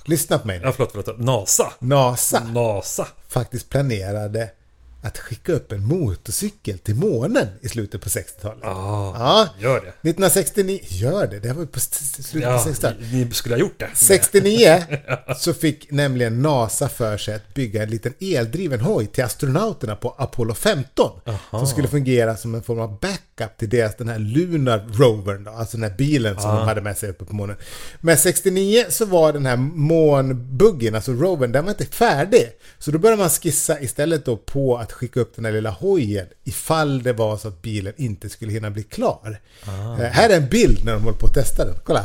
[SPEAKER 1] Lyssna på mig nu.
[SPEAKER 2] Ja, förlåt, förlåt. NASA.
[SPEAKER 1] NASA
[SPEAKER 2] NASA.
[SPEAKER 1] faktiskt planerade att skicka upp en motorcykel till månen i slutet på sextiotalet.
[SPEAKER 2] Ah,
[SPEAKER 1] Ja,
[SPEAKER 2] gör det.
[SPEAKER 1] nittonhundrasextionio, gör det, det var ju på slutet
[SPEAKER 2] Ja,
[SPEAKER 1] på sextiotalet.
[SPEAKER 2] ni skulle ha gjort det.
[SPEAKER 1] sextionio så fick nämligen NASA för sig att bygga en liten eldriven hoj till astronauterna på Apollo femton.
[SPEAKER 2] Aha.
[SPEAKER 1] Som skulle fungera som en form av backup till deras den här Lunar Rovern då, alltså den här bilen som
[SPEAKER 2] Ah.
[SPEAKER 1] de hade med sig uppe på månen. Men sextionio så var den här månbuggen, alltså rovern, den var inte färdig. Så då började man skissa istället då på att skicka upp den här lilla hojen ifall det var så att bilen inte skulle hinna bli klar.
[SPEAKER 2] Ah.
[SPEAKER 1] Eh, här är en bild när de håller på att testa den. Kolla.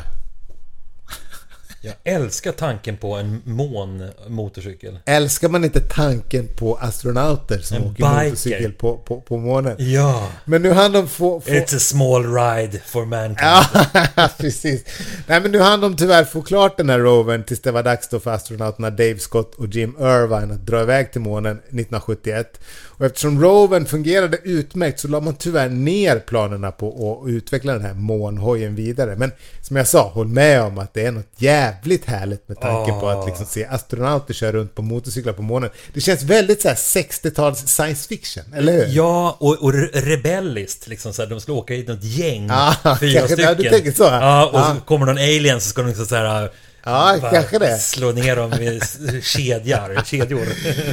[SPEAKER 2] Jag älskar tanken på en månmotorcykel.
[SPEAKER 1] Älskar man inte tanken på astronauter som
[SPEAKER 2] En
[SPEAKER 1] åker
[SPEAKER 2] biker.
[SPEAKER 1] motorcykel på, på, på månen?
[SPEAKER 2] Ja.
[SPEAKER 1] Men nu hann de få... få...
[SPEAKER 2] It's a small ride for mankind.
[SPEAKER 1] Ja, precis. Nej, men nu hann de tyvärr få klart den här rovern tills det var dags då för astronauterna Dave Scott och Jim Irvine att dra iväg till månen nittonhundrasjuttioett. Och eftersom rovern fungerade utmärkt så la man tyvärr ner planerna på att utveckla den här månhojen vidare. Men som jag sa, håll med om att det är något jävligt härligt med tanke
[SPEAKER 2] Oh.
[SPEAKER 1] på att liksom se astronauter köra runt på motorcyklar på månen. Det känns väldigt så här sextiotals science fiction, eller hur?
[SPEAKER 2] Ja, och, och rebelliskt liksom så här, de skulle åka i något gäng,
[SPEAKER 1] Ah,
[SPEAKER 2] fyra
[SPEAKER 1] kanske,
[SPEAKER 2] stycken.
[SPEAKER 1] ja, du tänker så.
[SPEAKER 2] Ja, och
[SPEAKER 1] Ah.
[SPEAKER 2] så kommer någon alien så ska de liksom så här
[SPEAKER 1] Ja,
[SPEAKER 2] bara
[SPEAKER 1] kanske det.
[SPEAKER 2] slå ner dem i kedjor, kedjor.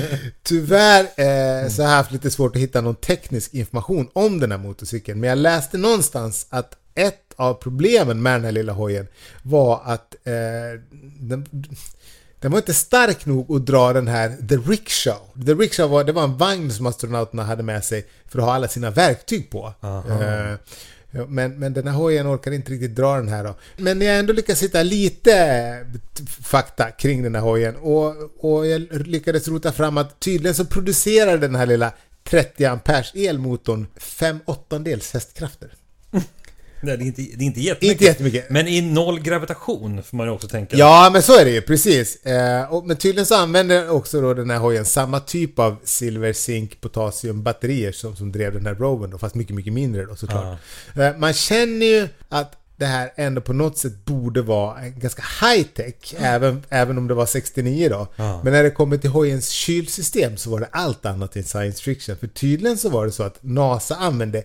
[SPEAKER 1] Tyvärr eh, så har jag haft lite svårt att hitta någon teknisk information om den här motorcykeln. Men jag läste någonstans att ett av problemen med den här lilla hojen var att eh, den, den var inte stark nog att dra den här The Rickshaw. The Rickshaw var, det var en vagn som astronauterna hade med sig för att ha alla sina verktyg på. Eh, Men, men den här hojen orkar inte riktigt dra den här då. Men jag ändå lyckats hitta lite fakta kring den här hojen. Och, och jag lyckades rota fram att tydligen så producerar den här lilla trettio ampers elmotorn fem åttondels hästkrafter.
[SPEAKER 2] Nej, det är inte, det är inte jättemycket.
[SPEAKER 1] Inte jättemycket.
[SPEAKER 2] Men i noll gravitation får man ju också tänka.
[SPEAKER 1] Ja, men så är det ju, precis. Eh, och, men tydligen så använder också då den här hojen samma typ av silver, zink, potassium batterier som, som drev den här rovern då, fast mycket, mycket mindre då såklart. Eh, man känner ju att det här ändå på något sätt borde vara ganska high-tech, mm. även, även om det var sextionio då.
[SPEAKER 2] Ja.
[SPEAKER 1] Men när det kommer till hojens kylsystem så var det allt annat än science fiction. För tydligen så var det så att NASA använde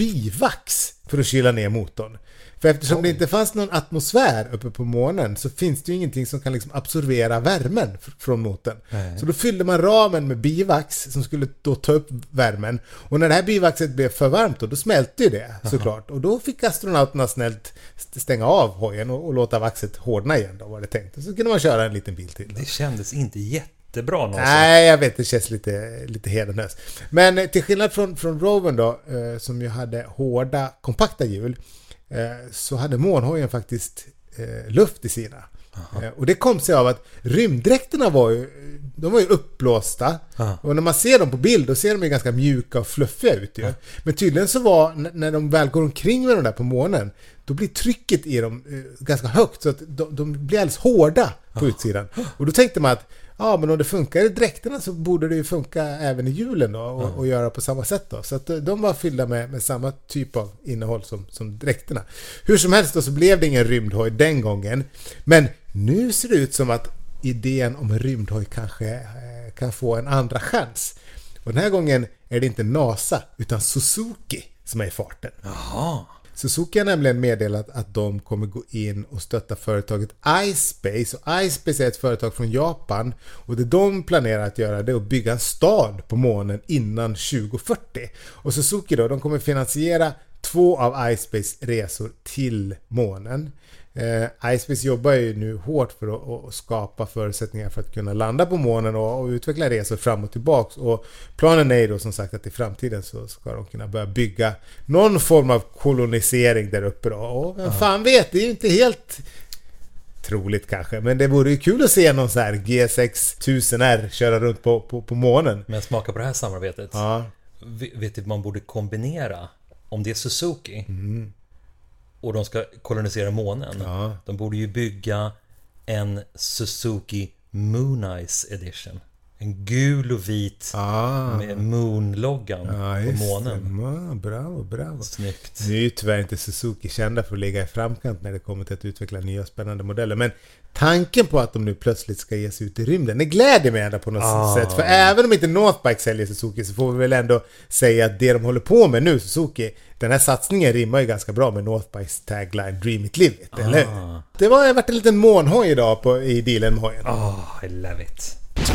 [SPEAKER 1] bivax för att kyla ner motorn. För eftersom oh. det inte fanns någon atmosfär uppe på månen så finns det ju ingenting som kan liksom absorbera värmen f- från motorn. Nej. Så då fyllde man ramen med bivax som skulle då ta upp värmen. Och när det här bivaxet blev för varmt då, då smälte ju det såklart. Aha. Och då fick astronauterna snällt stänga av hojen och, och låta vaxet hårdna igen då, var det tänkt. Och så kunde man köra en liten bil till.
[SPEAKER 2] Det kändes inte jättebra någonsin.
[SPEAKER 1] Nej, jag vet, det känns lite, lite hedenöst. Men till skillnad från, från rovern då, eh, som ju hade hårda, kompakta hjul, så hade månhojen faktiskt eh, luft i sina. Eh, och det kom sig av att rymddräkterna var ju, de var ju uppblåsta. Aha. Och när man ser dem på bild då ser de ju ganska mjuka och fluffiga ut ju. Ja. Men tydligen så var, n- när de väl går omkring med de där på månen, då blir trycket i dem eh, ganska högt så att de, de blir alldeles hårda på Aha. utsidan. Och då tänkte man att ja, men om det funkar i dräkterna så borde det ju funka även i hjulen då, och, mm. och göra på samma sätt då. Så att de var fyllda med, med samma typ av innehåll som, som dräkterna. Hur som helst då så blev det ingen rymdhoj den gången. Men nu ser det ut som att idén om rymdhoj kanske eh, kan få en andra chans. Och den här gången är det inte NASA utan Suzuki som är i farten.
[SPEAKER 2] Jaha.
[SPEAKER 1] Suzuki har nämligen meddelat att de kommer gå in och stötta företaget iSpace. Och iSpace är ett företag från Japan. Och det de planerar att göra det är att bygga en stad på månen innan tjugo fyrtio. Och Suzuki då, de kommer finansiera två av iSpace resor till månen. Eh, iSpace jobbar ju nu hårt för att, att skapa förutsättningar för att kunna landa på månen och, och utveckla resor fram och tillbaks. Och planen är ju då som sagt att i framtiden så ska de kunna börja bygga någon form av kolonisering där uppe då. Och vem fan vet, det är ju inte helt troligt kanske, men det vore ju kul att se någon sån här G sex tusen R köra runt på, på, på månen.
[SPEAKER 2] Men smaka på det här samarbetet.
[SPEAKER 1] Ja.
[SPEAKER 2] V- vet du, man borde kombinera om det är Suzuki
[SPEAKER 1] Mm.
[SPEAKER 2] och de ska kolonisera månen.
[SPEAKER 1] Ja.
[SPEAKER 2] De borde ju bygga en Suzuki Moon Ice Edition. En gul och vit
[SPEAKER 1] Ah.
[SPEAKER 2] med moonloggan
[SPEAKER 1] Ja,
[SPEAKER 2] på
[SPEAKER 1] just
[SPEAKER 2] månen.
[SPEAKER 1] det. Ja, bravo, bravo.
[SPEAKER 2] Snyggt.
[SPEAKER 1] Nu är ju tyvärr inte Suzuki kända för att ligga i framkant när det kommer till att utveckla nya spännande modeller. Men tanken på att de nu plötsligt ska ge sig ut i rymden, det gläder mig ändå på något
[SPEAKER 2] Ah.
[SPEAKER 1] sätt. För även om inte Northbike säljer Suzuki så får vi väl ändå säga att det de håller på med nu, Suzuki, den här satsningen rimmar ju ganska bra med Northbikes tagline Dream it, live it, eller hur? Det var ju varit en liten månhoj idag på, i dealen med hojen.
[SPEAKER 2] Oh, I love it.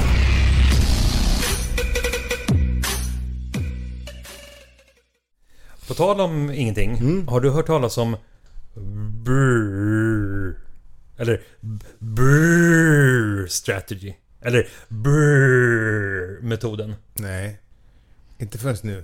[SPEAKER 2] På tal om ingenting, mm. har du hört talas om brrr, eller brrr strategy, eller brrr metoden?
[SPEAKER 1] Nej, inte förrän nu.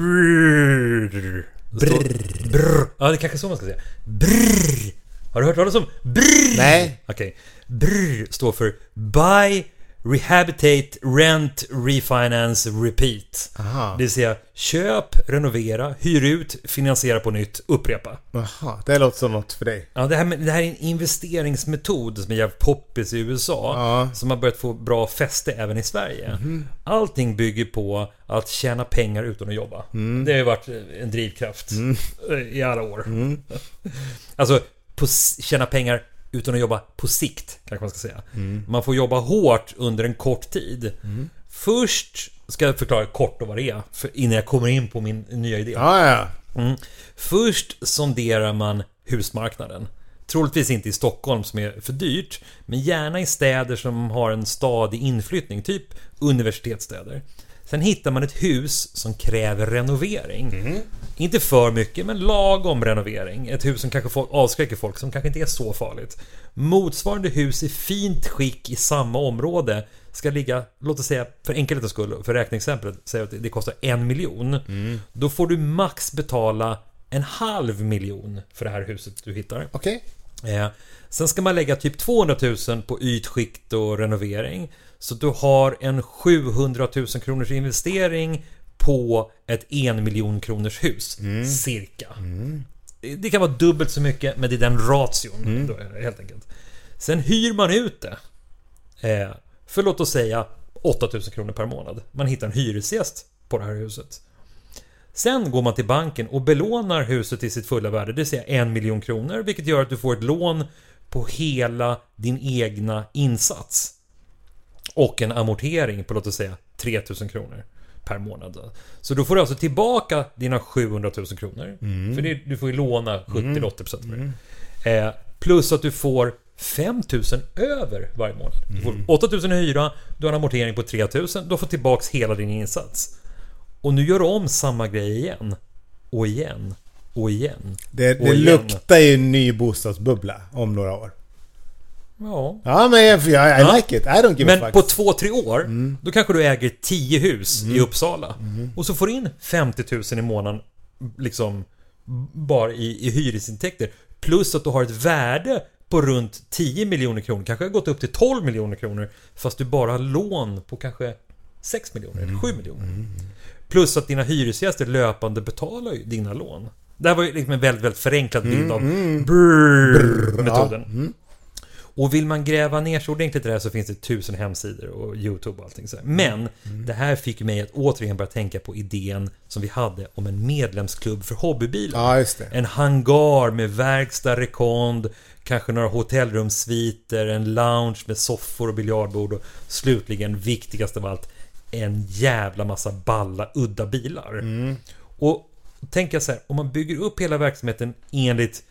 [SPEAKER 2] Brrr. Brrr. Brrr. Ja, det är kanske så man ska säga. Brrr. Har du hört talas om brrr?
[SPEAKER 1] Nej.
[SPEAKER 2] Okej. Okay. Brrr står för Buy, Rehabilitate, Rent, Refinance, Repeat.
[SPEAKER 1] Aha.
[SPEAKER 2] Det vill säga köp, renovera, hyr ut, finansiera på nytt, upprepa.
[SPEAKER 1] Jaha, det låter som något för dig.
[SPEAKER 2] Ja, det här, det här är en investeringsmetod som är jävligt poppis i U S A.
[SPEAKER 1] Ja.
[SPEAKER 2] Som har börjat få bra fäste även i Sverige.
[SPEAKER 1] Mm.
[SPEAKER 2] Allting bygger på att tjäna pengar utan att jobba. Mm. Det har ju varit en drivkraft mm. i alla år. Mm. Alltså, på, tjäna pengar utan att jobba på sikt, kanske man ska säga. Mm. Man får jobba hårt under en kort tid. Mm. Först ska jag förklara kort vad det är för innan jag kommer in på min nya idé.
[SPEAKER 1] Ja, ja.
[SPEAKER 2] Mm. Först sonderar man husmarknaden. Troligtvis inte i Stockholm som är för dyrt, men gärna i städer som har en stadig inflyttning, typ universitetsstäder. Sen hittar man ett hus som kräver renovering. Mm. Inte för mycket, men lagom renovering. Ett hus som kanske folk, avskräcker folk, som kanske inte är så farligt. Motsvarande hus i fint skick i samma område ska ligga, låt oss säga, för enkelhetens skull, för räkneexemplet, säga att det kostar en miljon. Mm. Då får du max betala en halv miljon för det här huset du hittar.
[SPEAKER 1] Okej.
[SPEAKER 2] Okay. Eh, sen ska man lägga typ tvåhundratusen på ytskikt och renovering. Så du har en sjuhundratusen kronors investering på ett en miljon kronors hus. Mm. Cirka. Mm. Det kan vara dubbelt så mycket, men det är den ration mm. då, helt enkelt. Sen hyr man ut det. Eh, för låt oss säga åttatusen kronor per månad. Man hittar en hyresgäst på det här huset. Sen går man till banken och belånar huset till sitt fulla värde. Det vill säga en miljon kronor. Vilket gör att du får ett lån på hela din egna insats. Och en amortering på, låt oss säga, tre tusen kronor per månad. Så då får du alltså tillbaka dina sjuhundratusen kronor. Mm. För det, du får ju låna sjuttio till åttio procent för det. Mm. Eh, plus att du får fem tusen över varje månad. Du får åtta tusen i hyra, du har en amortering på tre tusen, du får tillbaks hela din insats. Och nu gör du om samma grej igen. Och igen. Och igen.
[SPEAKER 1] Det,
[SPEAKER 2] och
[SPEAKER 1] det
[SPEAKER 2] igen.
[SPEAKER 1] luktar ju en ny bostadsbubbla om några år.
[SPEAKER 2] Ja.
[SPEAKER 1] Ja, men jag, I, I like it. I don't give
[SPEAKER 2] men
[SPEAKER 1] a fuck.
[SPEAKER 2] på två, tre år mm. då kanske du äger tio hus
[SPEAKER 1] mm.
[SPEAKER 2] i Uppsala.
[SPEAKER 1] Mm.
[SPEAKER 2] Och så får du in femtio tusen i månaden liksom bara i, i hyresintäkter. Plus att du har ett värde på runt tio miljoner kronor. Kanske har gått upp till tolv miljoner kronor. Fast du bara har lån på kanske sex miljoner eller sju miljoner. Mm. Plus att dina hyresgäster löpande betalar ju dina lån. Det här var ju liksom en väldigt, väldigt förenklad bild av mm. brrr-metoden. Ja. Mm. Och vill man gräva ner så ordentligt där så finns det tusen hemsidor och YouTube och allting så här. Men mm. det här fick mig att återigen börja tänka på idén som vi hade om en medlemsklubb för hobbybilar.
[SPEAKER 1] Ja, just det.
[SPEAKER 2] En hangar med verkstad, rekond, kanske några hotellrumssviter, en lounge med soffor och biljardbord och slutligen, viktigast av allt, en jävla massa balla, udda bilar. Mm. Och tänka så här, om man bygger upp hela verksamheten enligt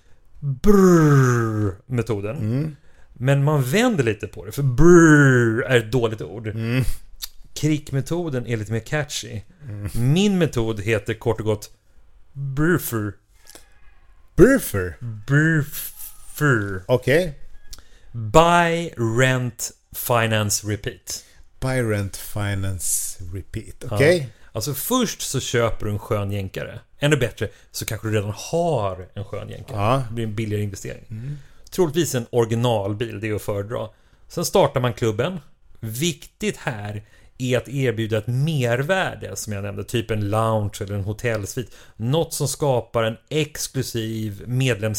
[SPEAKER 2] brrr-metoden mm. men man vänder lite på det, för brrr är ett dåligt ord. Mm. Krickmetoden är lite mer catchy. Mm. Min metod heter kort och gott Bruffer.
[SPEAKER 1] Bruffer?
[SPEAKER 2] Bruffer.
[SPEAKER 1] Okej. Okay.
[SPEAKER 2] Buy, rent, finance, repeat.
[SPEAKER 1] Buy, rent, finance, repeat. Okej. Okay.
[SPEAKER 2] Ja. Alltså först så köper du en skön jänkare. Ännu bättre så kanske du redan har en skön jänkare. Ja. Det blir en billigare investering. Mm. Troligtvis en originalbil, det är att föredra. Sen startar man klubben. Viktigt här är att erbjuda ett mervärde, som jag nämnde, typ en lounge eller en hotellsvit. Något som skapar en exklusiv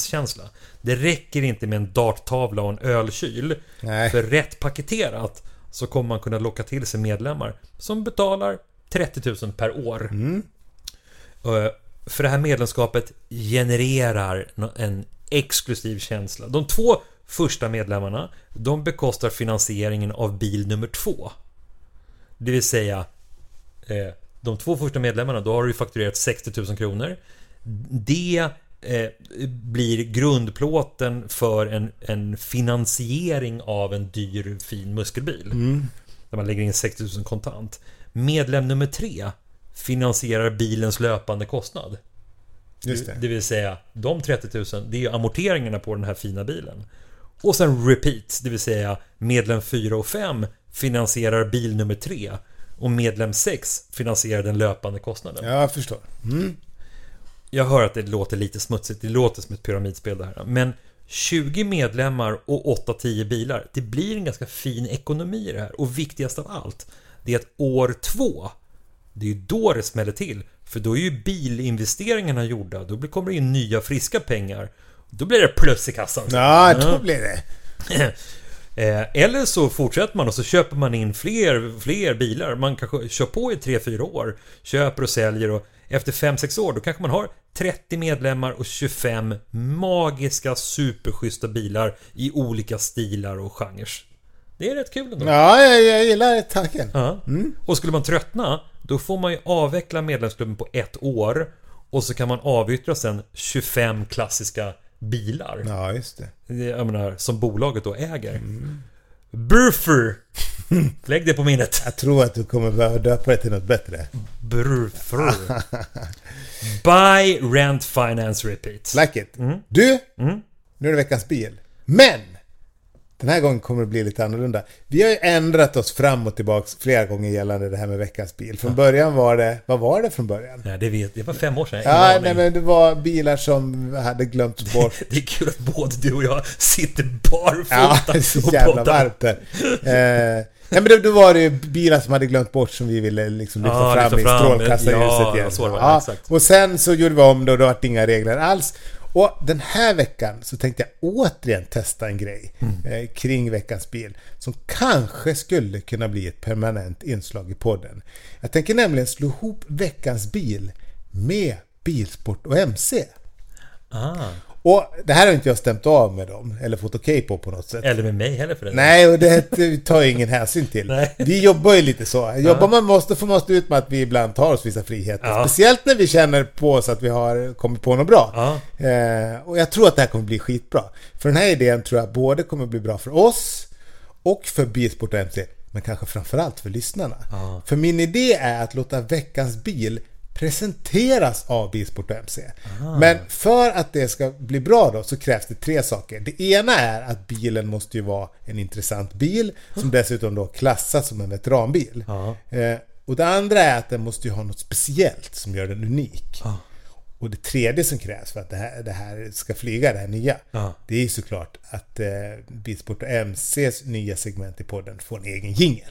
[SPEAKER 2] medlemskänsla. Det räcker inte med en darttavla och en ölkyl. Nej. För rätt paketerat så kommer man kunna locka till sig medlemmar som betalar trettio tusen per år.
[SPEAKER 1] Mm.
[SPEAKER 2] För det här medlemskapet genererar en exklusiv känsla. De två första medlemmarna, de bekostar finansieringen av bil nummer två. Det vill säga de två första medlemmarna, då har du fakturerat sextio tusen kronor. Det eh, blir grundplåten för en, en finansiering av en dyr fin muskelbil.
[SPEAKER 1] Mm.
[SPEAKER 2] Där man lägger in sextio tusen kontant. Medlem nummer tre finansierar bilens löpande kostnad.
[SPEAKER 1] Just det.
[SPEAKER 2] Det vill säga, de trettio tusen, det är amorteringarna på den här fina bilen. Och sen repeat, det vill säga medlem fyra och fem finansierar bil nummer tre. Och medlem sex finansierar den löpande kostnaden.
[SPEAKER 1] Ja, jag förstår. Mm.
[SPEAKER 2] Jag hör att det låter lite smutsigt. Det låter som ett pyramidspel det här. Men tjugo medlemmar och åtta till tio bilar. Det blir en ganska fin ekonomi i det här. Och viktigast av allt, det är att år två, det är ju då det smäller till. För då är ju bilinvesteringarna gjorda. Då kommer det in nya friska pengar. Då blir det plus i kassan.
[SPEAKER 1] Ja, då blir det.
[SPEAKER 2] Eller så fortsätter man och så köper man in fler, fler bilar. Man kanske kör på i tre fyra år, köper och säljer, och efter fem sex år då kanske man har trettio medlemmar och tjugofem magiska superschyssta bilar i olika stilar och genrer. Det är rätt kul ändå.
[SPEAKER 1] Ja, jag, jag gillar tanken.
[SPEAKER 2] Ja. Mm. Och skulle man tröttna, då får man ju avveckla medlemsklubben på ett år. Och så kan man avyttra sen tjugofem klassiska bilar.
[SPEAKER 1] Ja, just det.
[SPEAKER 2] Jag menar, som bolaget då äger. Mm. Burfer. Lägg det på minnet.
[SPEAKER 1] Jag tror att du kommer behöva döpa det till något bättre.
[SPEAKER 2] Burfer. Buy, rent, finance, repeat.
[SPEAKER 1] Like it. Mm. Du, mm. nu är det veckans bil. Men den här gången kommer det bli lite annorlunda. Vi har ju ändrat oss fram och tillbaka flera gånger gällande det här med veckans bil. Från början var det, vad var det från början?
[SPEAKER 2] Ja, det vet, det var fem år sedan.
[SPEAKER 1] Ja, nej, men det var bilar som hade glömt bort.
[SPEAKER 2] Det är kul att både du och jag sitter barfota.
[SPEAKER 1] Ja, det är så jävla varmt där. Eh, nej, men då var det ju bilar som hade glömt bort som vi ville liksom lyfta
[SPEAKER 2] ja,
[SPEAKER 1] fram i strålkastarljuset
[SPEAKER 2] ja,
[SPEAKER 1] igen.
[SPEAKER 2] Så var det,
[SPEAKER 1] ja,
[SPEAKER 2] exakt.
[SPEAKER 1] Och sen så gjorde vi om det och det var inga regler alls. Och den här veckan så tänkte jag återigen testa en grej mm. eh, kring veckans bil som kanske skulle kunna bli ett permanent inslag i podden. Jag tänker nämligen slå ihop veckans bil med Bilsport och M C.
[SPEAKER 2] Ah.
[SPEAKER 1] Och det här har inte jag stämt av med dem eller fått okej på på något sätt.
[SPEAKER 2] Eller med mig heller för det.
[SPEAKER 1] Nej, och det tar jag ingen hänsyn till. Nej. Vi jobbar ju lite så. Jobbar man måste få måste ut med att vi ibland tar oss vissa friheter. Ja. Speciellt när vi känner på oss att vi har kommit på något bra. Ja. Eh, och jag tror att det här kommer bli skitbra. För den här idén tror jag både kommer bli bra för oss och för Bilsport och M C. Men kanske framförallt för lyssnarna. Ja. För min idé är att låta veckans bil presenteras av Bilsport och M C. Aha. Men för att det ska bli bra då så krävs det tre saker. Det ena är att bilen måste ju vara en intressant bil som dessutom då klassas som en veteranbil. Eh, och det andra är att den måste ju ha något speciellt som gör den unik. Aha. Och det tredje som krävs för att det här, det här ska flyga, det här nya, Aha. det är ju såklart att eh, Bilsport och M C:s nya segment i podden får en egen jingle.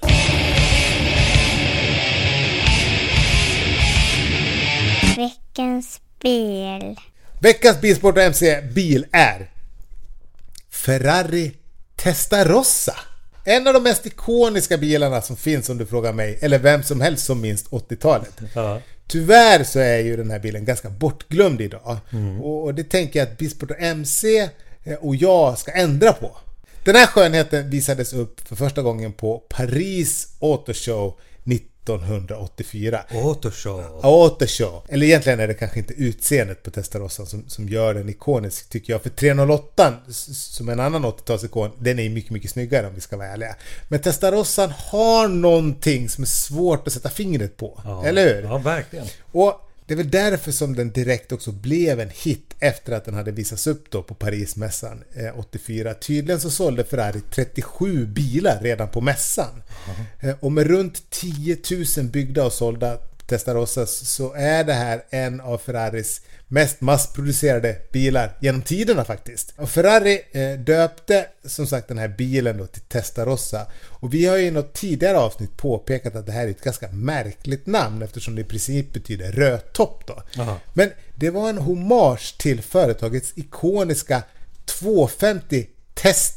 [SPEAKER 4] Veckans bil.
[SPEAKER 1] Veckans Bilsport och M C-bil är Ferrari Testarossa. En av de mest ikoniska bilarna som finns om du frågar mig, eller vem som helst som minst åttiotalet. Ja. Tyvärr så är ju den här bilen ganska bortglömd idag. Mm. Och det tänker jag att Bilsport och M C och jag ska ändra på. Den här skönheten visades upp för första gången på Paris Auto Show nittonhundraåttiofyra.
[SPEAKER 2] Autoshow.
[SPEAKER 1] Autoshow. Eller egentligen är det kanske inte utseendet på Testarossa som, som gör den ikonisk tycker jag. För tre noll åtta som en annan åttiotalsikon, den är mycket mycket snyggare om vi ska vara ärliga. Men Testarossan har någonting som är svårt att sätta fingret på.
[SPEAKER 2] Ja,
[SPEAKER 1] eller hur?
[SPEAKER 2] Ja, verkligen.
[SPEAKER 1] Och det är väl därför som den direkt också blev en hit efter att den hade visats upp då på Parismässan eh, åttiofyra. Tydligen så sålde Ferrari trettiosju bilar redan på mässan. Eh, och med runt tio tusen byggda och sålda Testarossas så är det här en av Ferraris mest massproducerade bilar genom tiderna faktiskt. Och Ferrari eh, döpte som sagt den här bilen då till Testarossa. Och vi har ju i något tidigare avsnitt påpekat att det här är ett ganska märkligt namn eftersom det i princip betyder rödtopp då. Aha. Men det var en hommage till företagets ikoniska tvåhundrafemtio Testa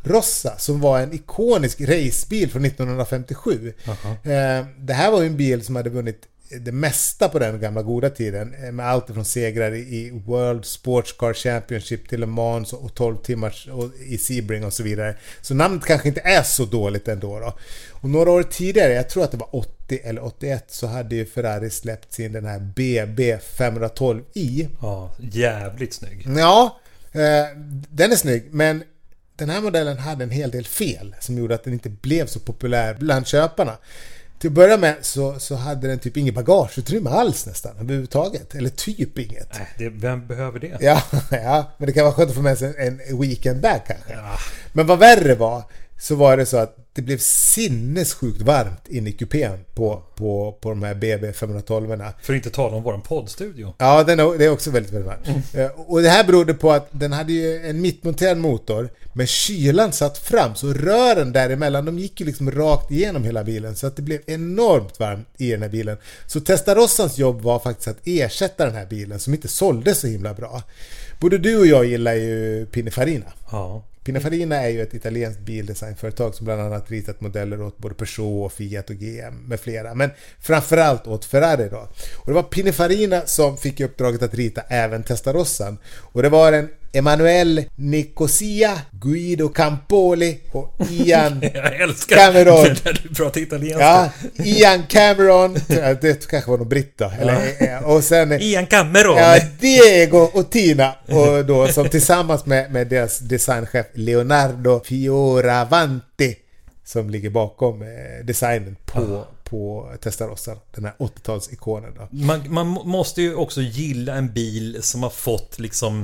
[SPEAKER 1] Rossa som var en ikonisk racebil från nittonhundrafemtiosju. Uh-huh. Det här var ju en bil som hade vunnit det mesta på den gamla goda tiden, med allt från segrar i World Sports Car Championship till Le Mans och tolv timmars i Sebring och så vidare. Så namnet kanske inte är så dåligt ändå då. Och några år tidigare, jag tror att det var åttio eller åttioett, så hade ju Ferrari släppt in den här B B femhundratolv i.
[SPEAKER 2] Ja, jävligt snygg.
[SPEAKER 1] Ja, eh, den är snygg, men den här modellen hade en hel del fel som gjorde att den inte blev så populär bland köparna. Till att börja med så, så hade den typ ingen bagageutrymme alls nästan överhuvudtaget. Eller typ inget.
[SPEAKER 2] Nej, det, vem behöver det?
[SPEAKER 1] Ja, ja, men det kan vara skönt att få med sig en weekend bag kanske.
[SPEAKER 2] Ja.
[SPEAKER 1] Men vad värre var, så var det så att det blev sinnessjukt varmt in i kupén på, på, på de här B B femhundratolv-erna.
[SPEAKER 2] För att inte tala om vår poddstudio.
[SPEAKER 1] Ja, den är, det är också väldigt, väldigt varmt. Mm. Och det här berodde på att den hade ju en mittmonterad motor, men kylan satt fram, så rören däremellan, de gick ju liksom rakt igenom hela bilen, så att det blev enormt varmt i den här bilen. Så Testarossans jobb var faktiskt att ersätta den här bilen som inte sålde så himla bra. Både du och jag gillar ju Pininfarina.
[SPEAKER 2] Ja.
[SPEAKER 1] Pininfarina är ju ett italienskt bildesignföretag som bland annat ritat modeller åt både Peugeot, Fiat och G M med flera, men framförallt åt Ferrari då. Och det var Pininfarina som fick uppdraget att rita även Testarossan, och det var en Emanuele Nicosia, Guido Campoli och Ian
[SPEAKER 2] Jag älskar
[SPEAKER 1] Cameron.
[SPEAKER 2] när du pratar italienska.
[SPEAKER 1] Ja, Ian Cameron, det kanske var någon britt då, eller, och sen
[SPEAKER 2] Ian Cameron.
[SPEAKER 1] Ja, Diego och Tina, och då som tillsammans med, med deras designchef Leonardo Fioravanti som ligger bakom eh, designen på, ah. på Testarossa, den här åttiotalsikonen då.
[SPEAKER 2] Man, man måste ju också gilla en bil som har fått liksom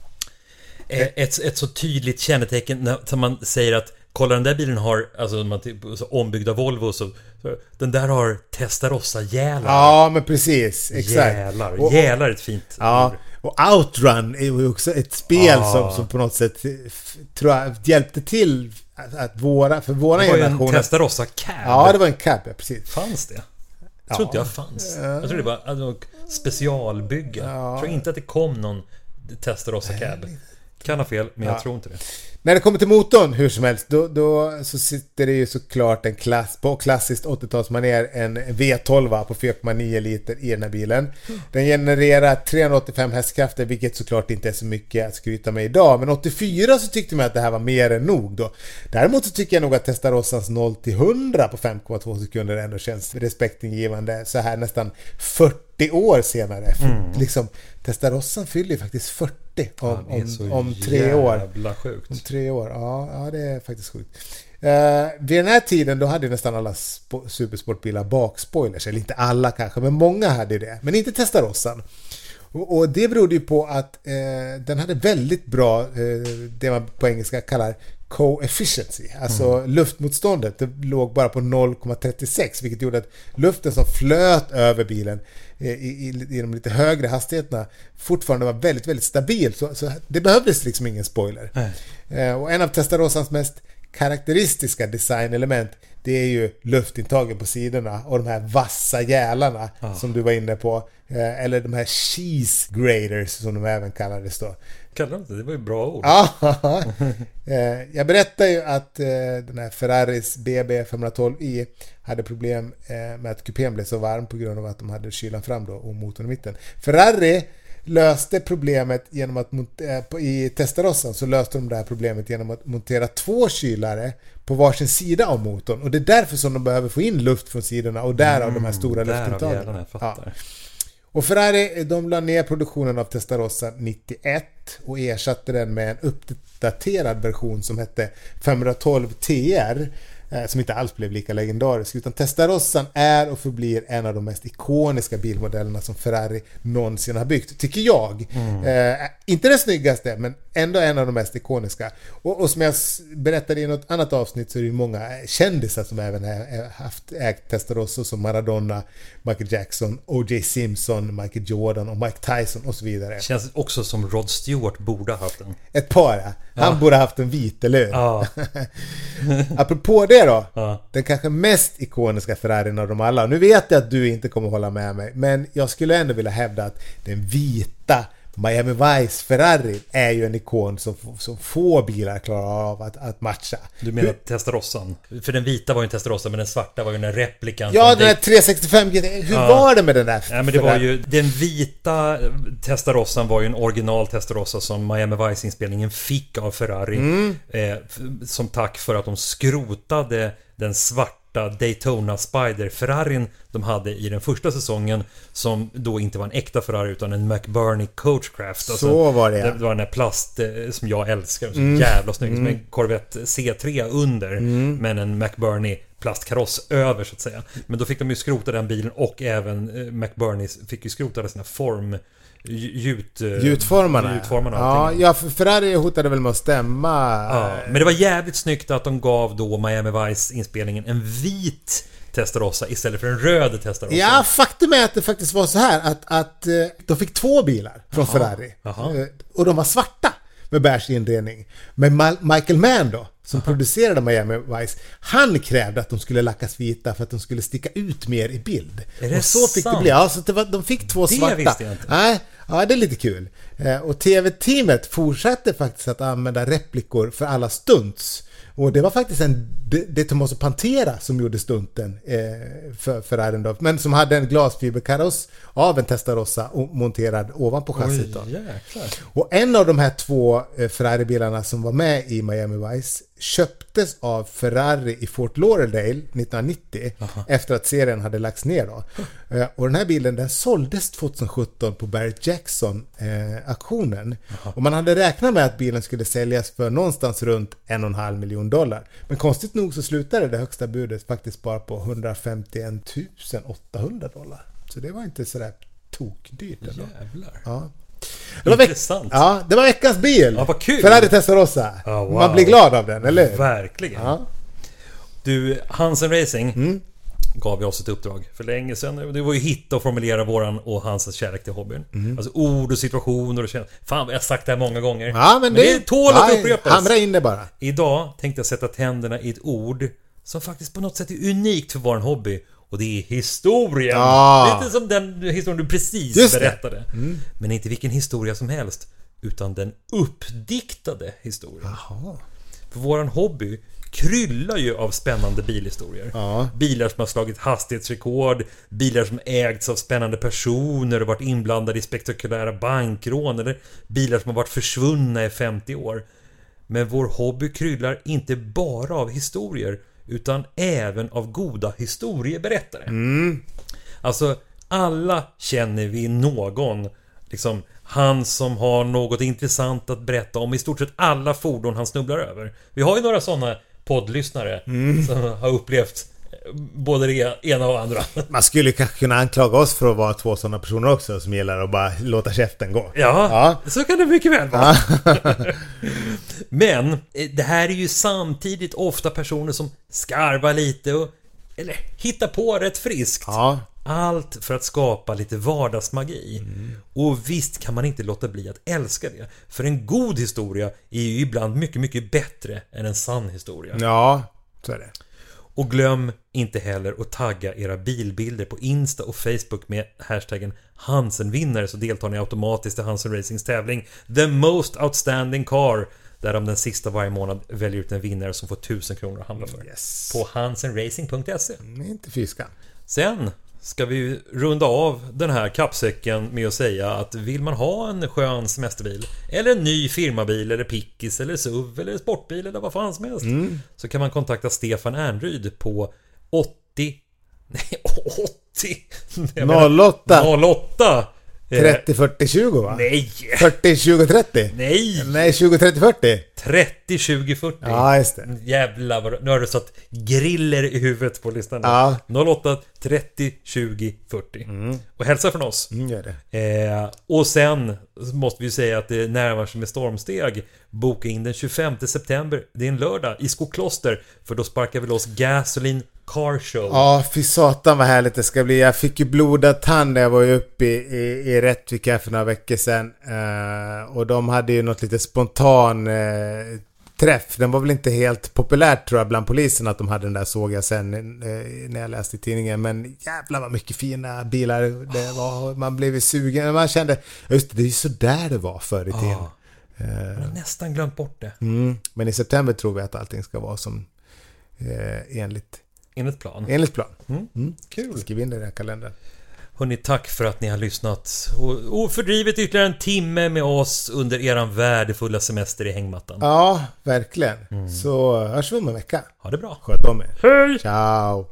[SPEAKER 2] ett, ett så tydligt kännetecken när man säger att kolla, den där bilen har, alltså man typ, så ombyggda Volvo, så, så den där har Testarossa-jälar.
[SPEAKER 1] Ja, men precis, exakt.
[SPEAKER 2] Jälar, och, jälar är ett fint
[SPEAKER 1] ja, ord. Och Outrun är ju också ett spel ah. som, som på något sätt tror jag hjälpte till att, att våra, för våra generationer.
[SPEAKER 2] Det var ju en Testarossa cab.
[SPEAKER 1] Ja, det var en cab, ja, precis.
[SPEAKER 2] Fanns det? Jag tror ja. inte jag fanns. Jag tror det var alltså, specialbygge. Ja. Jag tror inte att det kom någon Testarossa cab. Kan ha fel, men ja. jag tror inte det.
[SPEAKER 1] När det kommer till motorn, hur som helst, då, då så sitter det ju såklart en klass, på klassiskt åttiotalsmanér en V tolv på fyra komma nio liter i den här bilen. Den genererar trehundraåttiofem hästkrafter, vilket såklart inte är så mycket att skryta med idag. Men åttiofyra så tyckte man att det här var mer än nog då. Däremot så tycker jag nog att Testarossans noll till hundra på fem komma två sekunder ändå känns respektingivande så här nästan fyrtio år senare. Mm. Liksom, Testarossan fyller ju faktiskt fyrtio om, om, om tre år.
[SPEAKER 2] Sjukt.
[SPEAKER 1] Om tre år, ja, ja det är faktiskt sjukt. Uh, vid den här tiden då hade nästan alla sp- supersportbilar bakspoilers, eller inte alla kanske, men många hade det, men inte Testarossan. Och, och det berodde ju på att uh, den hade väldigt bra, uh, det man på engelska kallar coefficiency, alltså mm. luftmotståndet, det låg bara på noll komma trettiosex, vilket gjorde att luften som flöt över bilen i, i, i de lite högre hastigheterna fortfarande var väldigt, väldigt stabil, så, så det behövdes liksom ingen spoiler. Mm. Uh, och en av Testarossans mest karaktäristiska designelement, det är ju luftintagen på sidorna och de här vassa jälarna ah. som du var inne på, eh, eller de här cheese graters som de även kallades då.
[SPEAKER 2] Kallar de det? Det var ju bra ord.
[SPEAKER 1] Ja. eh, jag berättade ju att eh, den här Ferraris B B femhundratolv i hade problem eh, med att kupén blev så varm på grund av att de hade kylan fram då och motorn i mitten. Ferrari löste problemet genom att montera, i Testarossan så löste de det här problemet genom att montera två kylare på varsin sida av motorn, och det är därför som de behöver få in luft från sidorna och därav mm, de här stora luftintagen. Ja. Och Ferrari, de la ner produktionen av Testarossa nittioett och ersatte den med en uppdaterad version som hette femhundratolv T R, som inte alls blev lika legendarisk, utan Testarossan är och förblir en av de mest ikoniska bilmodellerna som Ferrari någonsin har byggt, tycker jag. Mm. Eh, inte det snyggaste, men ändå en av de mest ikoniska. Och, och som jag berättade i något annat avsnitt så är det ju många kändisar som även har haft ägt Testarossa, som Maradona, Michael Jackson, O J Simpson, Michael Jordan och Mike Tyson och så vidare.
[SPEAKER 2] Känns också som Rod Stewart borde ha haft den.
[SPEAKER 1] Ett par, ja. Han ja. borde ha haft en vit eller
[SPEAKER 2] ja.
[SPEAKER 1] Apropå det då,
[SPEAKER 2] ja.
[SPEAKER 1] den kanske mest ikoniska Ferrarin av dem alla. Nu vet jag att du inte kommer hålla med mig, men jag skulle ändå vilja hävda att den vita Miami Vice Ferrari är ju en ikon som, som få bilar klarar av att, att matcha.
[SPEAKER 2] Du menar Testarossan? För den vita var ju en Testarossa, men den svarta var ju den replikan.
[SPEAKER 1] Ja, den här tre sextiofem G T. Hur ja. var det med den där?
[SPEAKER 2] Ja, men det var ju, den vita Testarossan var ju en original Testarossa som Miami Vice-inspelningen fick av Ferrari. Mm. Eh, som tack för att de skrotade den svarta Daytona Spider Ferrarin de hade i den första säsongen, som då inte var en äkta Ferrari utan en McBurney Coachcraft. Alltså,
[SPEAKER 1] så var det.
[SPEAKER 2] Det var den här plast som jag älskar, så mm. jävla snygg, mm. som en Corvette C tre under, mm. men en McBurney plastkaross över så att säga. Men då fick de ju skrota den bilen, och även McBurney fick ju skrota sina form Gjut,
[SPEAKER 1] Gjutformarna.
[SPEAKER 2] Gjutformarna
[SPEAKER 1] ja, ja, för Ferrari hotade väl med att stämma.
[SPEAKER 2] Ja, men det var jävligt snyggt att de gav då Miami Vice-inspelningen en vit Testarossa istället för en röd Testarossa.
[SPEAKER 1] Ja, faktum är att det faktiskt var så här att, att de fick två bilar från Aha. Ferrari. Aha. Och de var svarta med beige inredning. Men Michael Mann då, som Aha. producerade Miami Vice, han krävde att de skulle lackas vita för att de skulle sticka ut mer i bild.
[SPEAKER 2] Är det
[SPEAKER 1] och så fick sant? det bli. Alltså det var, de fick två
[SPEAKER 2] det
[SPEAKER 1] svarta.
[SPEAKER 2] Visste jag inte.
[SPEAKER 1] Nej, ja, det är lite kul. Och tv-teamet fortsatte faktiskt att använda replikor för alla stunts. Och det var faktiskt en det, det Tommaso Pantera som gjorde stunten eh, för Ferrari då, men som hade en glasfiberkaross av en Testarossa monterad ovanpå chassit då. Och en av de här två eh, Ferrari-bilarna som var med i Miami Vice köptes av Ferrari i Fort Lauderdale nittonhundranittio. Aha. Efter att serien hade lagts ner då. Eh, och den här bilen, den såldes tjugosjutton på Barrett Jackson eh, auktionen. Aha. Och man hade räknat med att bilen skulle säljas för någonstans runt en och en halv miljon dollar. Men konstigt nog så slutade det högsta budet faktiskt bara på hundrafemtioen tusen åttahundra dollar. Så det var inte sådär tokdyrt ändå.
[SPEAKER 2] Jävlar.
[SPEAKER 1] Ja. Det var, veck- ja, det var veckans bil.
[SPEAKER 2] Ja, vad kul.
[SPEAKER 1] Ferrari Testarossa.
[SPEAKER 2] Oh, wow.
[SPEAKER 1] Man blir glad av den, eller hur?
[SPEAKER 2] Verkligen.
[SPEAKER 1] Ja.
[SPEAKER 2] Du, Hansen Racing
[SPEAKER 1] mm.
[SPEAKER 2] gav ju oss ett uppdrag för länge sedan. Det var ju hitta och formulera våran och Hansens kärlek till hobbyn.
[SPEAKER 1] Mm.
[SPEAKER 2] Alltså ord och situationer och känslor. Fan, jag har sagt det här många gånger.
[SPEAKER 1] Ja, men,
[SPEAKER 2] men
[SPEAKER 1] det,
[SPEAKER 2] det tål att
[SPEAKER 1] ja,
[SPEAKER 2] upprepas.
[SPEAKER 1] Hamra in det bara.
[SPEAKER 2] Idag tänkte jag sätta tänderna i ett ord som faktiskt på något sätt är unikt för våran hobby. Och det är historien.
[SPEAKER 1] Ja.
[SPEAKER 2] Lite som den historien du precis Just berättade.
[SPEAKER 1] Mm.
[SPEAKER 2] Men inte vilken historia som helst, utan den uppdiktade historien.
[SPEAKER 1] Jaha.
[SPEAKER 2] För våran hobby kryllar ju av spännande bilhistorier.
[SPEAKER 1] Ja.
[SPEAKER 2] Bilar som har slagit hastighetsrekord, bilar som ägts av spännande personer och varit inblandade i spektakulära bankrån, eller bilar som har varit försvunna i femtio år. Men vår hobby kryllar inte bara av historier, utan även av goda historieberättare.
[SPEAKER 1] Mm.
[SPEAKER 2] Alltså, alla känner vi någon, liksom han som har något intressant att berätta om i stort sett alla fordon han snubblar över. Vi har ju några sådana poddlyssnare mm. som har upplevt både det ena och andra. Man
[SPEAKER 1] skulle kanske kunna anklaga oss för att vara två sådana personer också som gillar att bara låta käften gå.
[SPEAKER 2] Ja, ja. Så kan det mycket väl vara. Ja. Men det här är ju samtidigt ofta personer som skarvar lite och, eller hittar på rätt friskt.
[SPEAKER 1] Ja.
[SPEAKER 2] Allt för att skapa lite vardagsmagi. Mm. Och visst kan man inte låta bli att älska det. För en god historia är ju ibland mycket, mycket bättre än en sann historia.
[SPEAKER 1] Ja, så är det.
[SPEAKER 2] Och glöm inte heller att tagga era bilbilder på Insta och Facebook med hashtaggen Hansen-vinnare, så deltar ni automatiskt i Hansen Racings tävling The Most Outstanding Car, där de den sista varje månad väljer ut en vinnare som får tusen kronor att handla för.
[SPEAKER 1] Yes.
[SPEAKER 2] På hansenracing punkt se.
[SPEAKER 1] Mm, inte fiska.
[SPEAKER 2] Sen ska vi runda av den här kappsäcken med att säga att vill man ha en skön semesterbil eller en ny firmabil eller pickis eller S U V eller sportbil eller vad fan som helst, mm. så kan man kontakta Stefan Ernryd på åttio nej, åttio
[SPEAKER 1] noll åtta
[SPEAKER 2] noll åtta
[SPEAKER 1] trettio fyrtio tjugo va?
[SPEAKER 2] Nej.
[SPEAKER 1] fyrtio tjugo trettio
[SPEAKER 2] Nej.
[SPEAKER 1] Nej, tjugo trettio fyrtio
[SPEAKER 2] trettio tjugo fyrtio
[SPEAKER 1] Ja, just det.
[SPEAKER 2] Jävlar vad... Nu har du satt griller i huvudet på listan.
[SPEAKER 1] Ja.
[SPEAKER 2] noll åtta trettio tjugo fyrtio
[SPEAKER 1] Mm.
[SPEAKER 2] Och hälsa från oss.
[SPEAKER 1] Mm, gör det.
[SPEAKER 2] Eh, och sen måste vi säga att det närmar sig med stormsteg. Boka in den tjugofemte september. Det är en lördag i Skokloster. För då sparkar vi loss Gasoline Car Show.
[SPEAKER 1] Ja, fy satan vad härligt det ska bli. Jag fick ju blodad tand när jag var uppe i, i, i Rättvik här för några veckor sedan. Uh, och de hade ju något lite spontan uh, träff. Den var väl inte helt populärt tror jag bland polisen att de hade den där, såg jag sen eh, när jag läste i tidningen. Men jävlar vad mycket fina bilar det var. Man blev sugen. Man kände, just det, det är ju så där det var förr i tiden.
[SPEAKER 2] Ah, jag har nästan glömt bort det.
[SPEAKER 1] Mm, men i september tror vi att allting ska vara som eh, enligt,
[SPEAKER 2] enligt plan.
[SPEAKER 1] Enligt plan.
[SPEAKER 2] Mm.
[SPEAKER 1] Mm.
[SPEAKER 2] Kul.
[SPEAKER 1] Skriv in det i den här kalendern.
[SPEAKER 2] Hörrni, tack för att ni har lyssnat och, och fördrivit ytterligare en timme med oss under eran värdefulla semester i hängmattan.
[SPEAKER 1] Ja, verkligen. Mm. Så hörs vi om en vecka.
[SPEAKER 2] Ha det bra.
[SPEAKER 1] Sköt om er.
[SPEAKER 2] Hej!
[SPEAKER 1] Ciao!